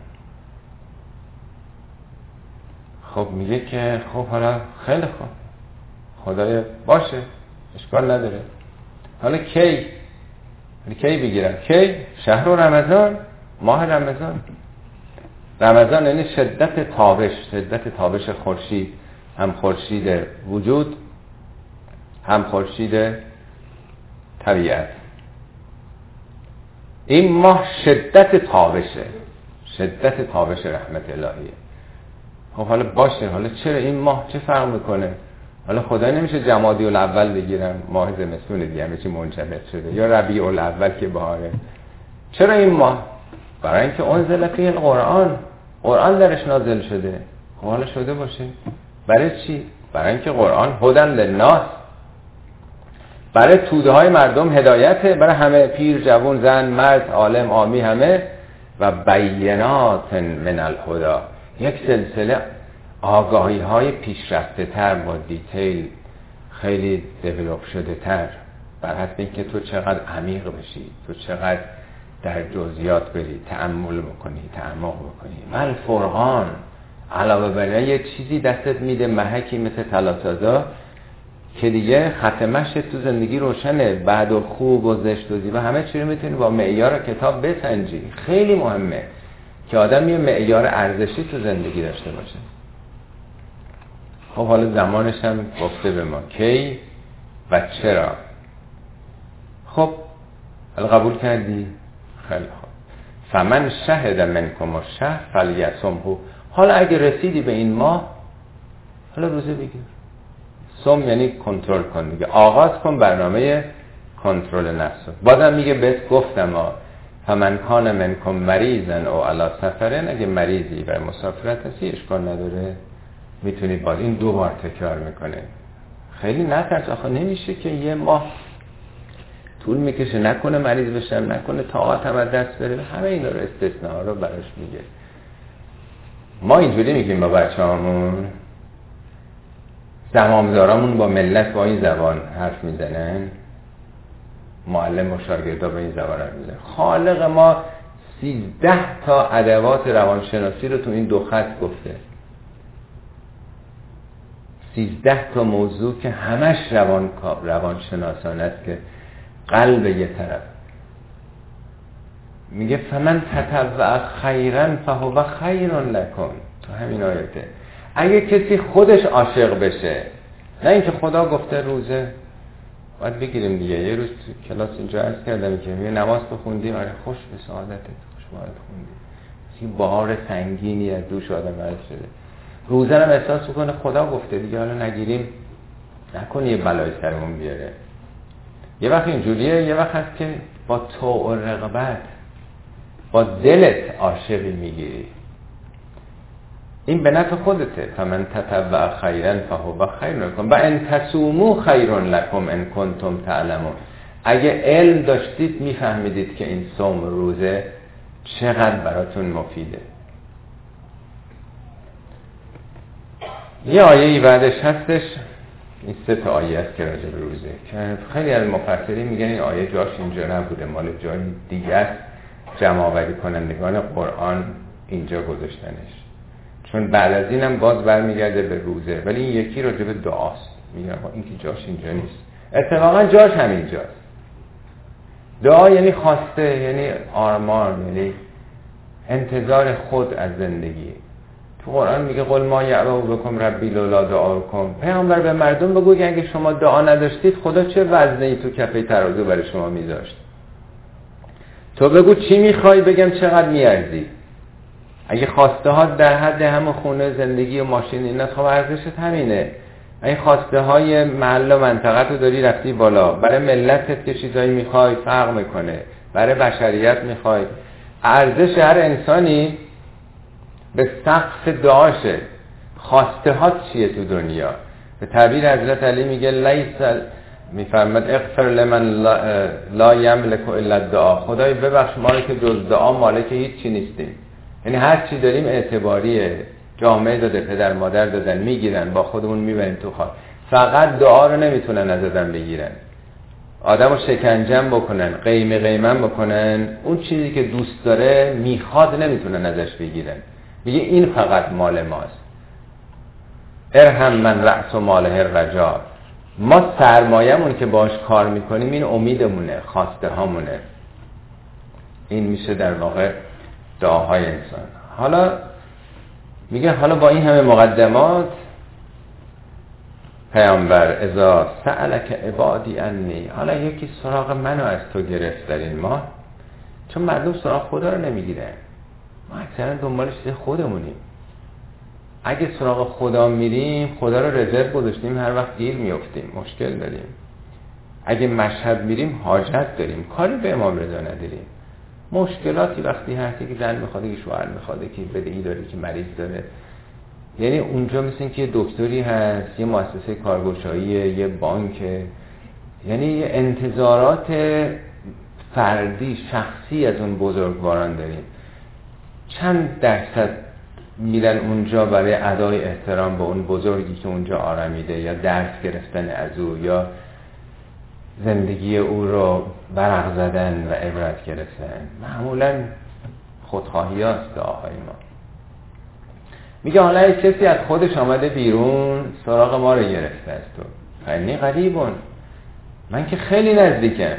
خب میگه که خب حالا خیلی خوب، خدای باشه، اشکال نداره. حالا کی بگیرم؟ کی؟ شهر رمضان، ماه رمضان. رمضان یعنی شدت تابش خورشید، هم خورشید وجود، هم خورشید طبیعت. این ماه شدت تابش رحمت الهیه. خب حالا باشه، حالا چرا این ماه چه فرق میکنه؟ حالا خدای نمیشه جمادی الاول بگیرم، ماه زمستون دیگه همه چی منجمد شده، یا ربیع الاول که بهاره. چرا این ماه؟ برای اینکه انزل فیه قرآن درش نازل شده. خب حالا شده باشه. برای چی؟ برای اینکه قرآن هدی للناس، برای توده های مردم هدایته، برای همه، پیر، جوان، زن، مرد، عالم، عامی، همه. و بینات من الهدی، یک سلسله آگاهی های پیشرفته تر با دیتیل، خیلی دیولوب شده تر، بر حسب اینکه تو چقدر عمیق بشی، تو چقدر در جزئیات بری، تأمل بکنی، تعمق بکنی. و الفرقان، علاوه بر این یه چیزی دستت میده، محکی مثل طلاسازا که دیگه ختمش تو زندگی روشنه، بعد و خوب و زشت و زیبا همه چی رو میتونی با معیار کتاب بسنجی. خیلی مهمه که آدم یه معیار ارزشی تو زندگی داشته باشه. خب حالا زمانش هم گفته به ما کی و چرا. خب قبول کردی؟ خیلی خوب. فمن شهد منکم الشهر فلیصمه. حالا اگه رسیدی به این ماه، حالا روزه بگیر. صوم یعنی کنترل کن دیگه، آغاز کن برنامه کنترل نفس. بازم میگه بهت گفتم فمن کان منکم مریضا او علی سفرن، اگه مریضی و مسافرت هستی اشکال نداره، میتونی باز. این 2 بار تکرار میکنه. خیلی نترس، آخه نمیشه که یه ماه طول میکشه، نکنه مریض بشم، نکنه طاقتم از دست بره. همه اینا رو استثناء رو براش میگه. ما اینجوری میگیم با بچه‌هامون، زمامدارامون با ملت با این زبان حرف میزنن، معلم و شاگردا با این زبان حرف میزنن. خالق ما 13 تا ادوات روانشناسی رو تو این 2 خط گفته. 13 تا موضوع که همش روانشناسانه است که قلب یه طرف. میگه فمن تطوع خیرا فهو خیر لکم. تو همین آیته اگه کسی خودش عاشق بشه، نه اینکه خدا گفته روزه باید بگیریم دیگه. یه روز تو کلاس اینجا عرض کردم که یه نماز بخوندیم، آره خوش به سعادتت، خوش باید خوندیم، این بهار سنگینی از دوش آدم عرض شده. روزه هم احساس بکنه خدا گفته دیگه، حالا نگیریم نکنه یه بلای سرمون بیاره. یه وقت اینجوریه، یه وقت هست که با طوع و رغبت، با دلت عاشقی میگیری. این به نفع خودته. فمن تطوع خیرا فهو خیر لکم و ان تصوموا خیر لکم ان کنتم تعلمون. اگه علم داشتید میفهمیدید که این صوم روزه چقدر براتون مفیده. یه آیه بعدش هستش، این 3 تا آیه است که راجع به روزه، که خیلی از مفسرین میگن این آیه جاش اینجا نبوده، مال جای دیگه است، جمع آوری کنندگان قرآن اینجا گذاشتنش، چون بعد از اینم باز برمیگرده به روزه، ولی این یکی راجع به دعاست. میگن این که جاش اینجا نیست، اتفاقا جاش همینجاست. دعا یعنی خواسته، یعنی آرمان، یعنی انتظار خود از زندگی. تو قرآن میگه قل ما یعبأ بکم ربی لولا دعاکم. پیامبر به مردم بگو که اگه شما دعا نداشتید خدا چه وزنی تو کفه ترازو برای شما میذاشت. تو بگو چی میخوای، بگم چقدر میارزی. اگه خواسته ها در حد همون خونه، زندگی و ماشین اینا، خب ارزشت همینه. اگه خواسته های محل و منطقه تو داری رفتی بالا، برای ملتت که چیزایی میخوای فرق میکنه، برای بشریت میخوای. ارزش هر انسانی به سقف دعاشه. خواسته ها چیه تو دنیا؟ به تعبیر حضرت علی میگه لیس، میفرماد اغفر لمن لا یملک الا الدعا. خدای ببخش ما رو که جز دعا مالک هیچ چی نیستیم. یعنی هر چی داریم اعتباریه، جامعه داده، پدر مادر دادن، میگیرن، با خودمون میبریم تو خاک. فقط دعا رو نمیتونن از آدم بگیرن، آدم رو شکنجم بکنن، قیمم بکنن. اون چیزی که دوست داره میخواد نمیتونن ازش بگیرن. میگه این فقط مال ماست. ارحم من رأس و ماله الرجاء. ما سرمایه‌مون که باش کار میکنیم این امیدمونه، خواسته هامونه. این میشه در واقع دعاهای انسان. حالا میگه حالا با این همه مقدمات پیامبر اذا سألک عبادی انی، حالا یکی سراغ منو از تو گرفت در این ماه، چون مردم سراغ خدا رو نمیگیرن. ما اکثرا دنبال چیز خودمونیم. اگه سراغ خدا میریم، خدا رو رزرو گذاشتیم، هر وقت گیر میافتیم، مشکل داریم. اگه مشهد میریم حاجت داریم، کاری به امام رضا نداریم، مشکلاتی وقتی هست که زن میخواد، که شوهر میخواد، که بدهی داره، که مریض داره. یعنی اونجا مثل که یه دکتری هست، یه مؤسسه کارگشایی، یه بانک، یعنی یه انتظارات فردی شخصی از اون بزرگواران داریم. چند درصد میرن اونجا برای ادای احترام به اون بزرگی که اونجا آرمیده، یا درس گرفتن از او، یا زندگی او رو برق زدن و عبرت گرفتن. معمولا خودخواهی هاست آقای ما. میگه حالا یک کسی از خودش آمده بیرون سراغ ما رو گرفته است تو فنی قریبون، من که خیلی نزدیکم.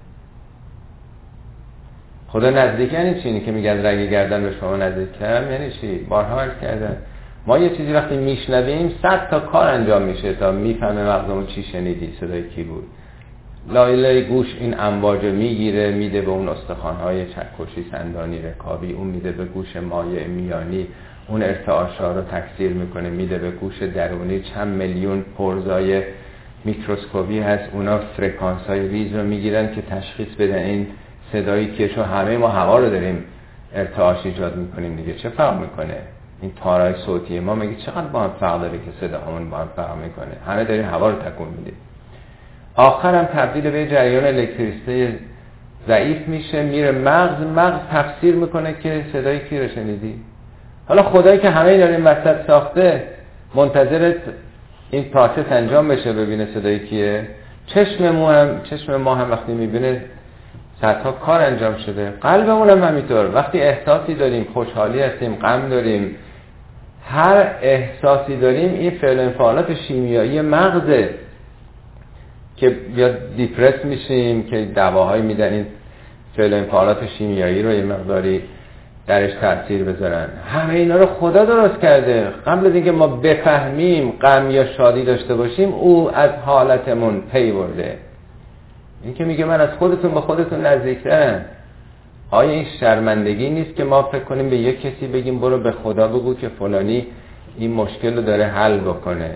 خدا نزدیک یعنی چی؟ که میگن رگ گردن به شما نزدیکم یعنی چی؟ بارها عرض کردم ما یه چیزی وقتی میشنویم 100 تا کار انجام میشه تا میفهمه مغزمون چی شنیدی، صدای کی بود. لایلای گوش این امواج میگیره میده به اون استخوان‌های چکشی، سندانی، رکابی، اون میده به گوش مایع میانی، اون ارتعاش‌ها رو تکثیر میکنه میده به گوش درونی. چند میلیون پرزای میکروسکوپی هست، اونا فرکانس‌های ریز رو میگیرن که تشخیص بدن این صدایی که شو همه ما هوا رو داریم ارتعاش ایجاد میکنیم دیگه، چه فرق میکنه؟ این تارای صوتی ما مگه چقدر با هم فرق داره که صداهامون با هم فرق میکنه؟ همه داریم هوا رو تکون میدیم. آخرم تبدیل به جریان الکتریسته ضعیف میشه، میره مغز تفسیر میکنه که صدای کی رو شنیدی. حالا خدایی که همه داریم وسط ساخته منتظر این پروسس انجام بشه ببینه صدای کیه. چشم ما هم وقتی میبینه صدها کار انجام شده. قلبمون هم همینطور، وقتی احساسی داریم، خوشحالی هستیم، غم داریم، هر احساسی داریم، این فعل انفعالات شیمیایی مغزه که یا دیپرس میشیم که دواهایی میدن این فعل انفعالات شیمیایی رو یه مقداری درش تاثیر بذارن. همه اینا رو خدا درست کرده. قبل از اینکه ما بفهمیم غم یا شادی داشته باشیم او از حالتمون پی برده. این که میگه من از خودتون به خودتون نزدیکترم. آیا این شرمندگی نیست که ما فکر کنیم به یک کسی بگیم برو به خدا بگو که فلانی این مشکل رو داره حل بکنه؟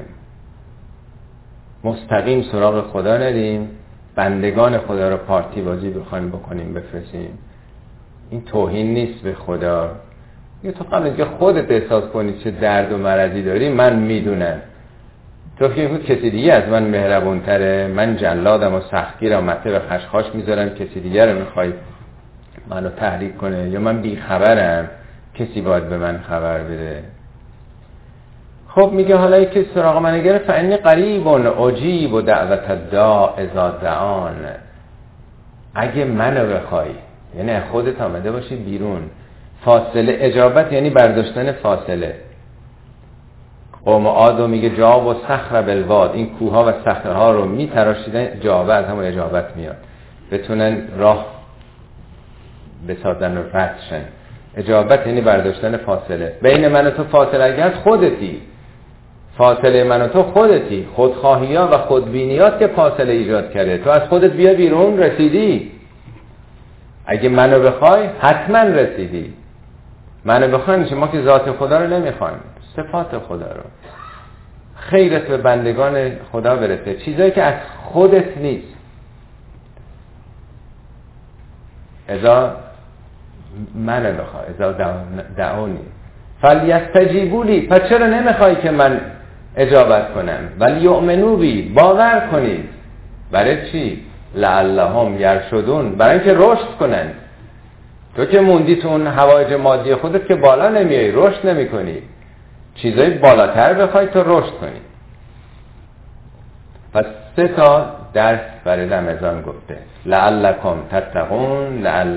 مستقیم سراغ خدا ندیم، بندگان خدا رو پارتی بازی بخوایم بکنیم بفرستیم. این توهین نیست به خدا. یه تو قبل اینکه خودت احساس کنی چه درد و مرضی داری من میدونم. تو فکر می‌کنی کسی دیگه از من مهربون‌تره، من جلادم و سختگیرم، مته به خشخاش میذارم، کسی دیگه رو میخوای منو تحریک کنه، یا من بیخبرم کسی باید به من خبر بده. خب میگه حالا یکی سراغ من گرفت فانی قریب اجیب دعوت الداع اذا دعان. اگه منو بخوای، یعنی خودت آمده باشی بیرون. فاصله اجابت یعنی برداشتن فاصله. قوم عاد میگه جاب و صخر بالواد، این کوها و صخره ها رو میتراشیدن، جابه از همون اجابت میاد، بتونن راه بسازن و ردشن. اجابت یعنی برداشتن فاصله. بین من و تو فاصله اگر خودتی، فاصله من و تو خودتی، خودخواهی ها و خودبینیات که فاصله ایجاد کرده. تو از خودت بیا بیرون، رسیدی. اگه منو بخوای حتما رسیدی. منو بخوای میشه ما که ذات خدا رو نمیخوایم، صفات خدا رو. خیرت به بندگان خدا برسه، چیزایی که از خودت نیست. اذا منو بخوای، اذا دعونی فلیستجیبوا لی، پس چرا نمیخوای که من اجابت کنم؟ ولی یؤمنوا بی، باور کنید. برای چی؟ لعلهم یرشدون، برای اینکه رشد کنن. تو که موندی تو اون حوایج مادی خودت که بالا نمیای، رشد نمی کنی. چیزای بالاتر بخوای تو رشد کنی. پس 3 تا درس برای رمضان گفته: لعلکم تتقون،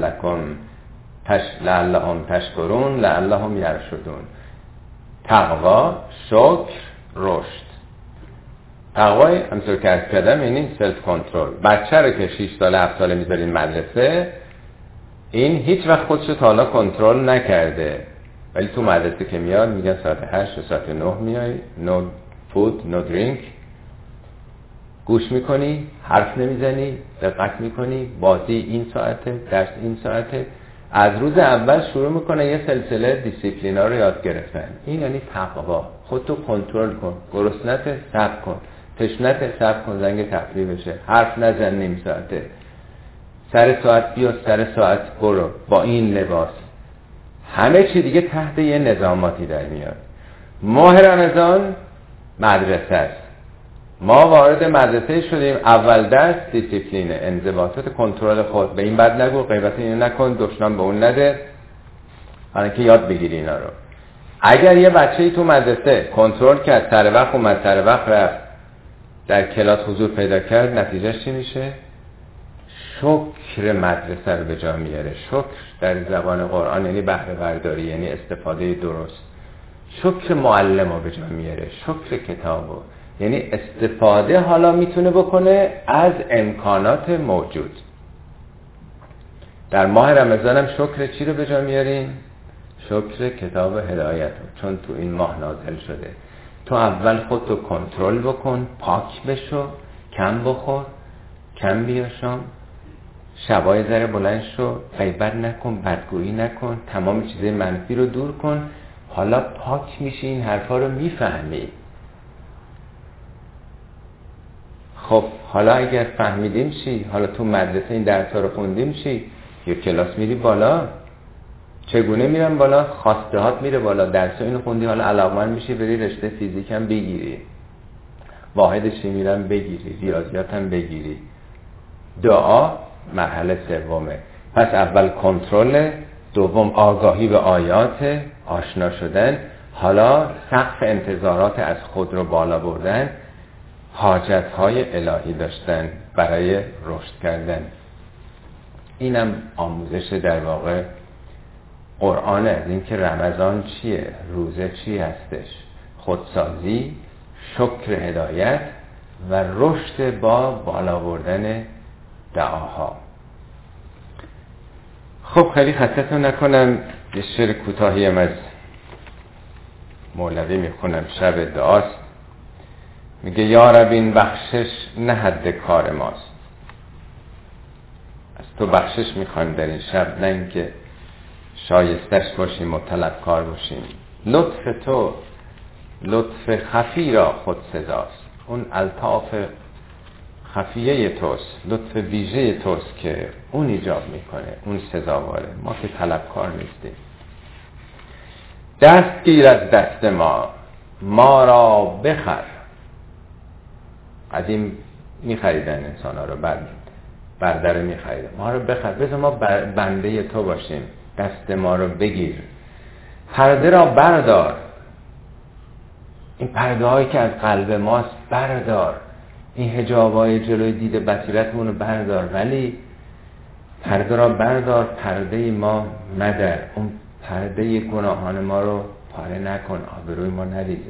لعلهم تشکرون، لعلهم یرشدون. تقوا، شکر، رشد. تقوای همطور که از کردم یعنی سلف کنترل. بچه رو که 6 ساله 7 ساله میذارین مدرسه، این هیچ وقت خودشو تا حالا کنترل نکرده، ولی تو مدرسه که میاد میگن ساعت 8 و ساعت 9 میای، no food, no drink، گوش میکنی، حرف نمیزنی، دقت میکنی، بازی این ساعته، درس این ساعته. از روز اول شروع میکنه یه سلسله دیسیپلینا رو یاد گرفتن. این یعنی تقوا. خودتو کنترل کن، گرسنت صبر کن، تشنت صبر کن، زنگ تفریح بشه، حرف نزن نیم ساعته، سر ساعت بیا، سر ساعت برو، با این لباس. همه چی دیگه تحت یه نظاماتی در میاد. ماه رمضان مدرسه است. ما وارد مدرسه شدیم، اول درس دیسیپلین، انضباطات، کنترل خود. به این بد نگو، غیبت اینو نکن، دشنام به اون نده، برای که یاد بگیری اینا رو. اگر یه بچه‌ای تو مدرسه کنترل کرد، سر وقت اومد، سر وقت رفت، در کلاس حضور پیدا کرد، نتیجهش چی میشه؟ شکر مدرسه رو به جا میاره. شکر در زبان قرآن یعنی بهره برداری، یعنی استفاده درست. شکر معلم رو به جا میاره، شکر کتاب رو، یعنی استفاده حالا میتونه بکنه از امکانات موجود. در ماه رمضان هم شکر چی رو به جا میاریم؟ شکر کتاب هدایت رو، چون تو این ماه نازل شده. تو اول خودتو کنترل بکن، پاک بشو، کم بخور، کم بیاشام، شبای ذره بلند شو، غیبت نکن، بدگویی نکن، تمام چیزای منفی رو دور کن. حالا پاک میشی، این حرفا رو میفهمی. خب حالا اگر فهمیدیم چی؟ حالا تو مدرسه این درس‌ها رو خوندیم چی؟ یه کلاس میری بالا. چگونه میرم بالا؟ خواسته هات میره بالا. درس اینو خوندی، حالا علاقمند میشی بری رشته فیزیک هم بگیری، واحد شیمی هم بگیری، ریاضیات هم بگیری. دعا مرحله سومه. پس اول کنترل، دوم آگاهی به آیات، آشنا شدن، حالا سقف انتظارات از خود رو بالا بردن، حاجت‌های الهی داشتن برای رشد کردن. اینم آموزش در واقع قرآنه، از اینکه رمضان چیه، روزه چی هستش، خودسازی، شکر هدایت و رشد با بالا بردن دعاها. خب خیلی خستتون نکنم، یه شعر کوتاهی از مولوی میخونم، شب دعاست. میگه یا رب این بخشش نه حد کار ماست. از تو بخشش میخوایم در این شب، نه اینکه شایستش باشیم و طلبکار باشیم. لطف تو لطف خفی را خود سزاست. اون الطاف خفیه توست، لطف ویژه توست که اون ایجاب میکنه، اون سزاواره. ما که طلبکار نیستیم. دست گیر از دست ما را بخر. قدیم میخریدن انسان ها رو، بردره میخریدن، ما رو بخر، بذار ما بنده تو باشیم، دست ما رو بگیر. پرده را بردار، این پرده هایی که از قلب ماست بردار، این حجاب های جلوی دید بصیرتمون رو بردار، ولی پرده را بردار، پرده ما مدر، اون پرده گناهان ما رو پاره نکن، آبروی ما نریزه.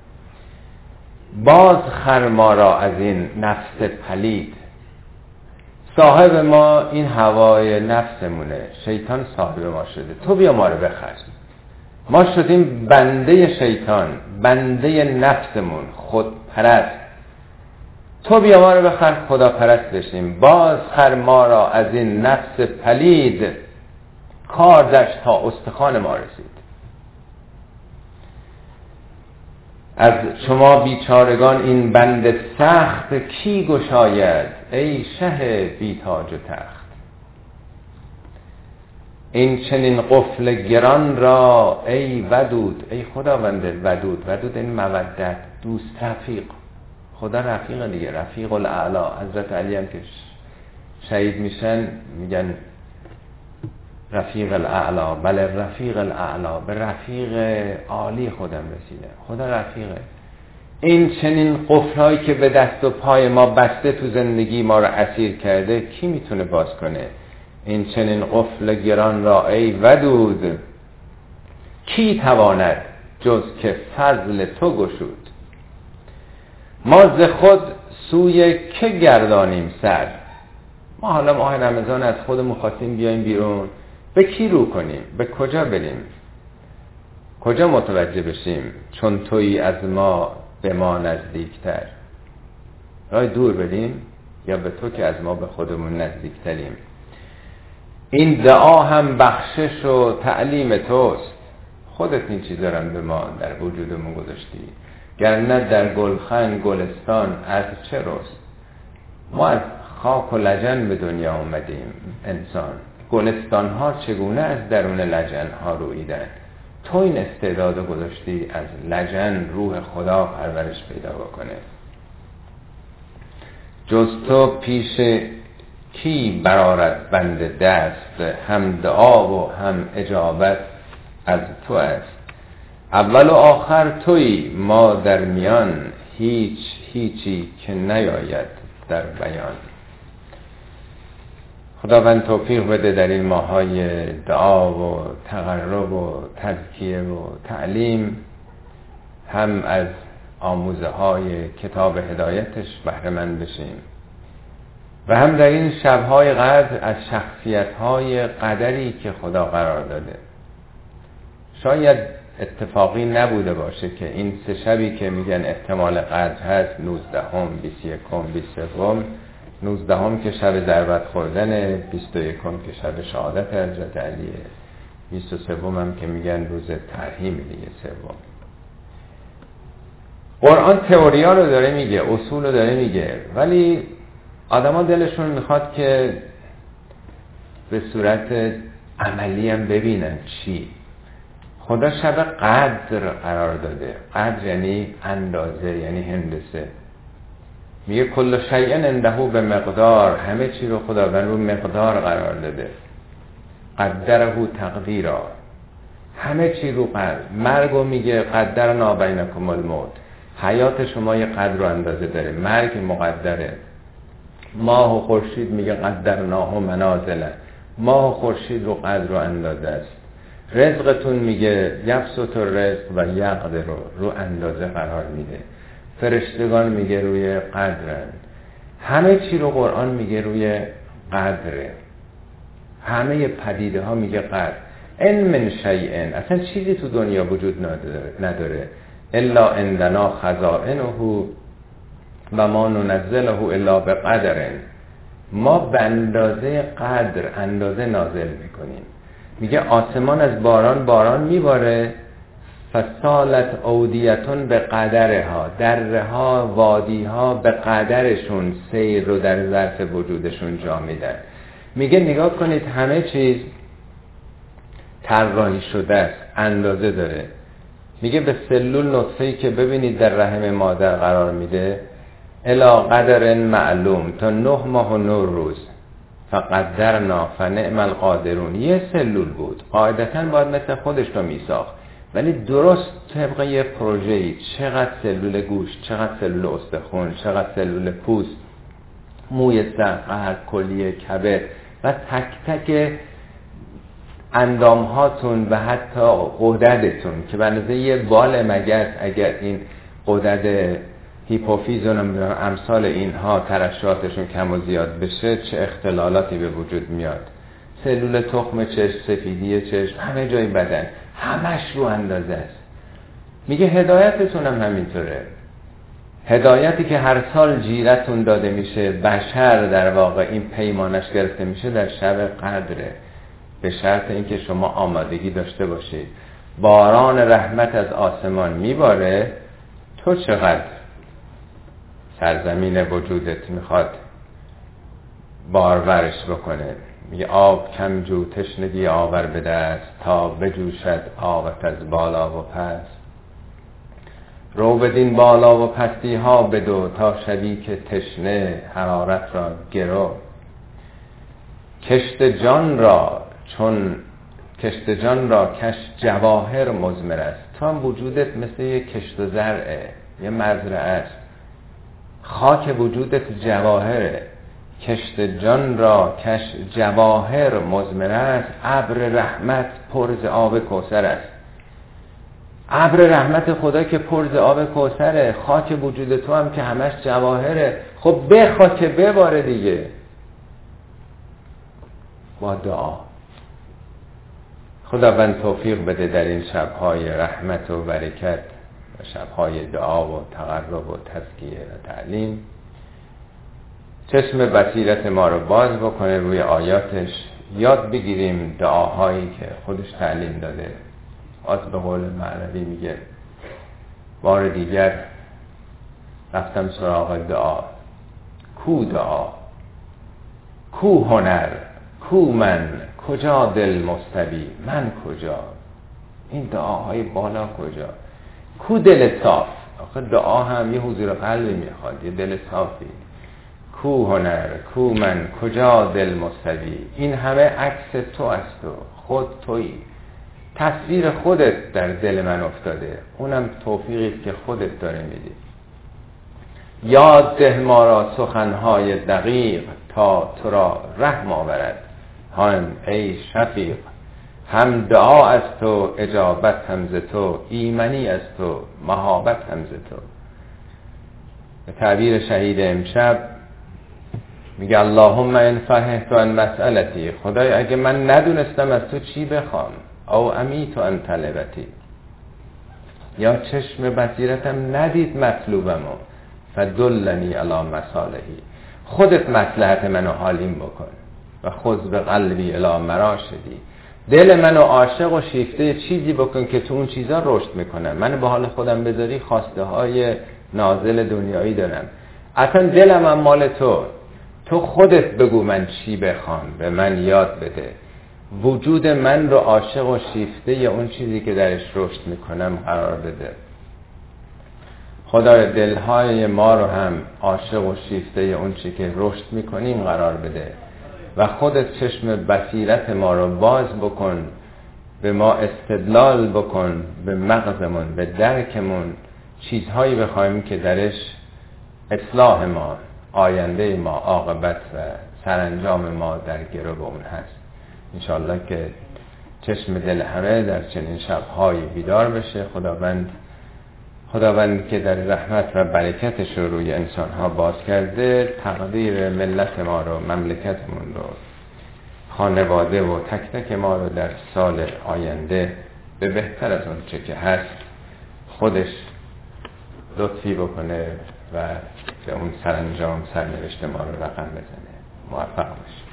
باز خر ما را از این نفس پلید. صاحب ما این هوای نفسمونه، شیطان صاحب ما شده، تو بیا ما رو بخر. ما شدیم بنده شیطان، بنده نفسمون، خودپرست. تو بیا ما رو بخر، خدا پرست بشیم. باز خر ما را از این نفس پلید، کار داشت تا استخوان ما رسید. از شما بیچارگان این بند سخت کی گشاید، ای شه بی تاج و تخت. این چنین قفل گران را ای ودود، ای خداوند ودود. ودود این مودت، دوست، رفیق. خدا رفیق دیگه، رفیق الاعلی. حضرت علی هم که شهید میشن میگن رفیق الاعلی، بله رفیق الاعلی، به رفیق عالی خودم رسیدم. خدا رفیقه. این چنین قفل‌هایی که به دست و پای ما بسته تو زندگی ما رو اسیر کرده، کی میتونه باز کنه؟ این چنین قفل گران را ای ودود، کی تواند جز که فضل تو گشود. ما ز خود سوی که گردانیم سر. ما حالا ماه رمضان از خودمون خواستیم بیایم بیرون، به کی رو کنیم؟ به کجا بریم؟ کجا متوجه بشیم چون تویی از ما به ما نزدیکتر؟ راه دور بریم یا به تو که از ما به خودمون نزدیکتریم؟ این دعا هم بخشش و تعلیم توست. خودت این چیزا رو به ما در وجودمون گذاشتی. گرنه در گلخن گلستان از چه رست؟ ما از خاک و لجن به دنیا اومدیم انسان. گلستان ها چگونه از درون لجن ها رویدن؟ تو این استعداد گذاشتی از لجن روح خدا پرورش پیدا بکنه. جز تو پیش کی برآرد بنده دست، هم دعا و هم اجابت از تو است. اول و آخر تویی، ما در میان، هیچی که نیاید در بیان. خداوند توفیق بده در این ماهای دعا و تقرب و تزکیه و تعلیم هم از آموزه های کتاب هدایتش بهره مند بشیم و هم در این شبهای قدر از شخصیت های قدری که خدا قرار داده. شاید اتفاقی نبوده باشه که این 3 شبی که میگن احتمال قدر هست، 19ام، 21ام، 23م، 19ام که شب ضربت خوردن، 21م که شب شهادت حضرت علیه، 23م هم که میگن روز ترحیم دیگه، سوم. قرآن تئوریا رو داره میگه، اصول رو داره میگه، ولی آدما دلشون میخواد که به صورت عملی هم ببینن چی. خدا شب قدر قرار داده. قدر یعنی اندازه، یعنی هندسه. میگه کل شیء عنده به مقدار، همه چی رو خداوند رو مقدار قرار داده. قدره تقدیرا، همه چی رو قدر. مرگو میگه قدرنا بینکم الموت، حیات شما یه قدر و اندازه داره، مرگ مقدره. ماه و خورشید میگه قدرناه منازل، ماه و خورشید رو قدر و اندازه است. رزقتون میگه یبسط الرزق و یقدر رو اندازه قرار میده. فرشتگان میگه روی قدرن. همه چی رو قرآن میگه روی قدره. همه پدیده ها میگه قدر. ان من شیء، اصلا چیزی تو دنیا وجود نداره الا عندنا خزائنه و ما ننزله الا بقدر. ما به اندازه قدر، اندازه نازل میکنیم. میگه آسمان از باران میباره، فسالت اودیتون به قدرها، دره ها، وادی ها به قدرشون سیر رو در ظرف وجودشون جا میدن. میگه نگاه کنید همه چیز طراحی شده است، اندازه داره. میگه به سلول نطفه‌ای که ببینید در رحم مادر قرار میده، الا قدر معلوم، تا 9 ماه و 9 روز، فقدرنا فنعم القادرون. یه سلول بود، قاعدتاً باید مثل خودش رو میساخت، ولی درست طبق یه پروژه‌ای، چقدر سلول گوشت، چقدر سلول استخوان، چقدر سلول پوست، موی سر، قهر، کلیه، کبد و تک تک اندام هاتون و حتی غددتون که به اندازه یه بال مگس، اگر این غدد هیپوفیز و امثال اینها ترشحاتشون کم و زیاد بشه چه اختلالاتی به وجود میاد. سلول تخم چشم، سفیدی چشم، همه جای بدن، همش رو اندازه است. میگه هدایتتون هم همینطوره. هدایتی که هر سال جیرتون داده میشه، بشر در واقع این پیمانش گرفته میشه در شب قدره، به شرط اینکه شما آمادگی داشته باشید. باران رحمت از آسمان میباره، تو چقدر سرزمین وجودت میخواد بارورش بکنه. میگه آب کم جو تشنگی آور به دست، تا بجوشد آبت از بالا و پس. رو بدین بالا و پستی ها بدو، تا شبی که تشنه حرارت را گرو. کشت جان را کش جواهر مزمر است. تو هم وجودت مثل یه کشت و زرعه، یه مزرعه است. خاک وجودت جواهره. کشت جان را کش جواهر مزمر است. ابر رحمت پر ز آب کوثر است. ابر رحمت خدا که پر ز آب کوثره، خاک وجود تو هم که همش جواهره. خب بخوا که بباره دیگه. با دعا خداوند توفیق بده در این شب‌های رحمت و برکت و شب‌های دعا و تقرب و تزکیه و تعلیم، چشم بصیرت ما رو باز بکنه روی آیاتش، یاد بگیریم دعاهایی که خودش تعلیم داده. از به قول معنوی میگه بار دیگر رفتم سراغ دعا. کو دعا، کو هنر، کو من، کجا دل مستوی، من کجا؟ این دعاهای بالا کجا؟ کو دل صاف؟ آخه دعا هم یه حضور قلبی میخواد، یه دل صافی. کو هنر، کو من، کجا دل مستوی. این همه عکس تو است و خود تویی. تصویر خودت در دل من افتاده، اونم توفیقی که خودت داره میدی. یاد ده ما را سخنهای دقیق، تا تو را رحم آورد هان ای شفیق. هم دعا از تو، اجابت هم ز تو، ایمنی از تو، مهابت هم ز تو. به تعبیر شهید امشب میگه اللهم ان فهمت عن مسئلتی، خدای اگه من ندونستم از تو چی بخوام، او امیت عن طلبتی، یا چشم بصیرتم ندید مطلوبمو، فدلنی علی مصالحی، خودت مصلحت منو حالیم بکن. و خذ به قلبی الی مراشدی، دل منو عاشق و شیفته چیزی بکن که تو اون چیزا رشد میکنم. منو به حال خودم بذاری، خواسته های نازل دنیایی دارم، اصلا دلم هم مال تو. تو خودت بگو من چی بخوام، به من یاد بده. وجود من رو عاشق و شیفته اون چیزی که درش رشد میکنم قرار بده. خدای دلهای ما رو هم عاشق و شیفته اون چیزی که رشد میکنیم قرار بده و خودت چشم بصیرت ما رو باز بکن، به ما استدلال بکن، به مغزمون، به درکمون چیزهایی بخوایم که درش اصلاح ما، آینده ما، عاقبت و سرانجام ما در گرو اون هست. انشاءالله که چشم دل همه در چنین شب‌های بیدار بشه. خداوند که در رحمت و برکتش رو روی انسان‌ها باز کرده، تقدیر ملت ما رو، مملکتمون رو، خانواده و تک تک ما رو در سال آینده به بهتر از اون چه که هست خودش لطفی بکنه و به اون سرانجام سرنوشت ما رو رقم بزنه. موفق باشید.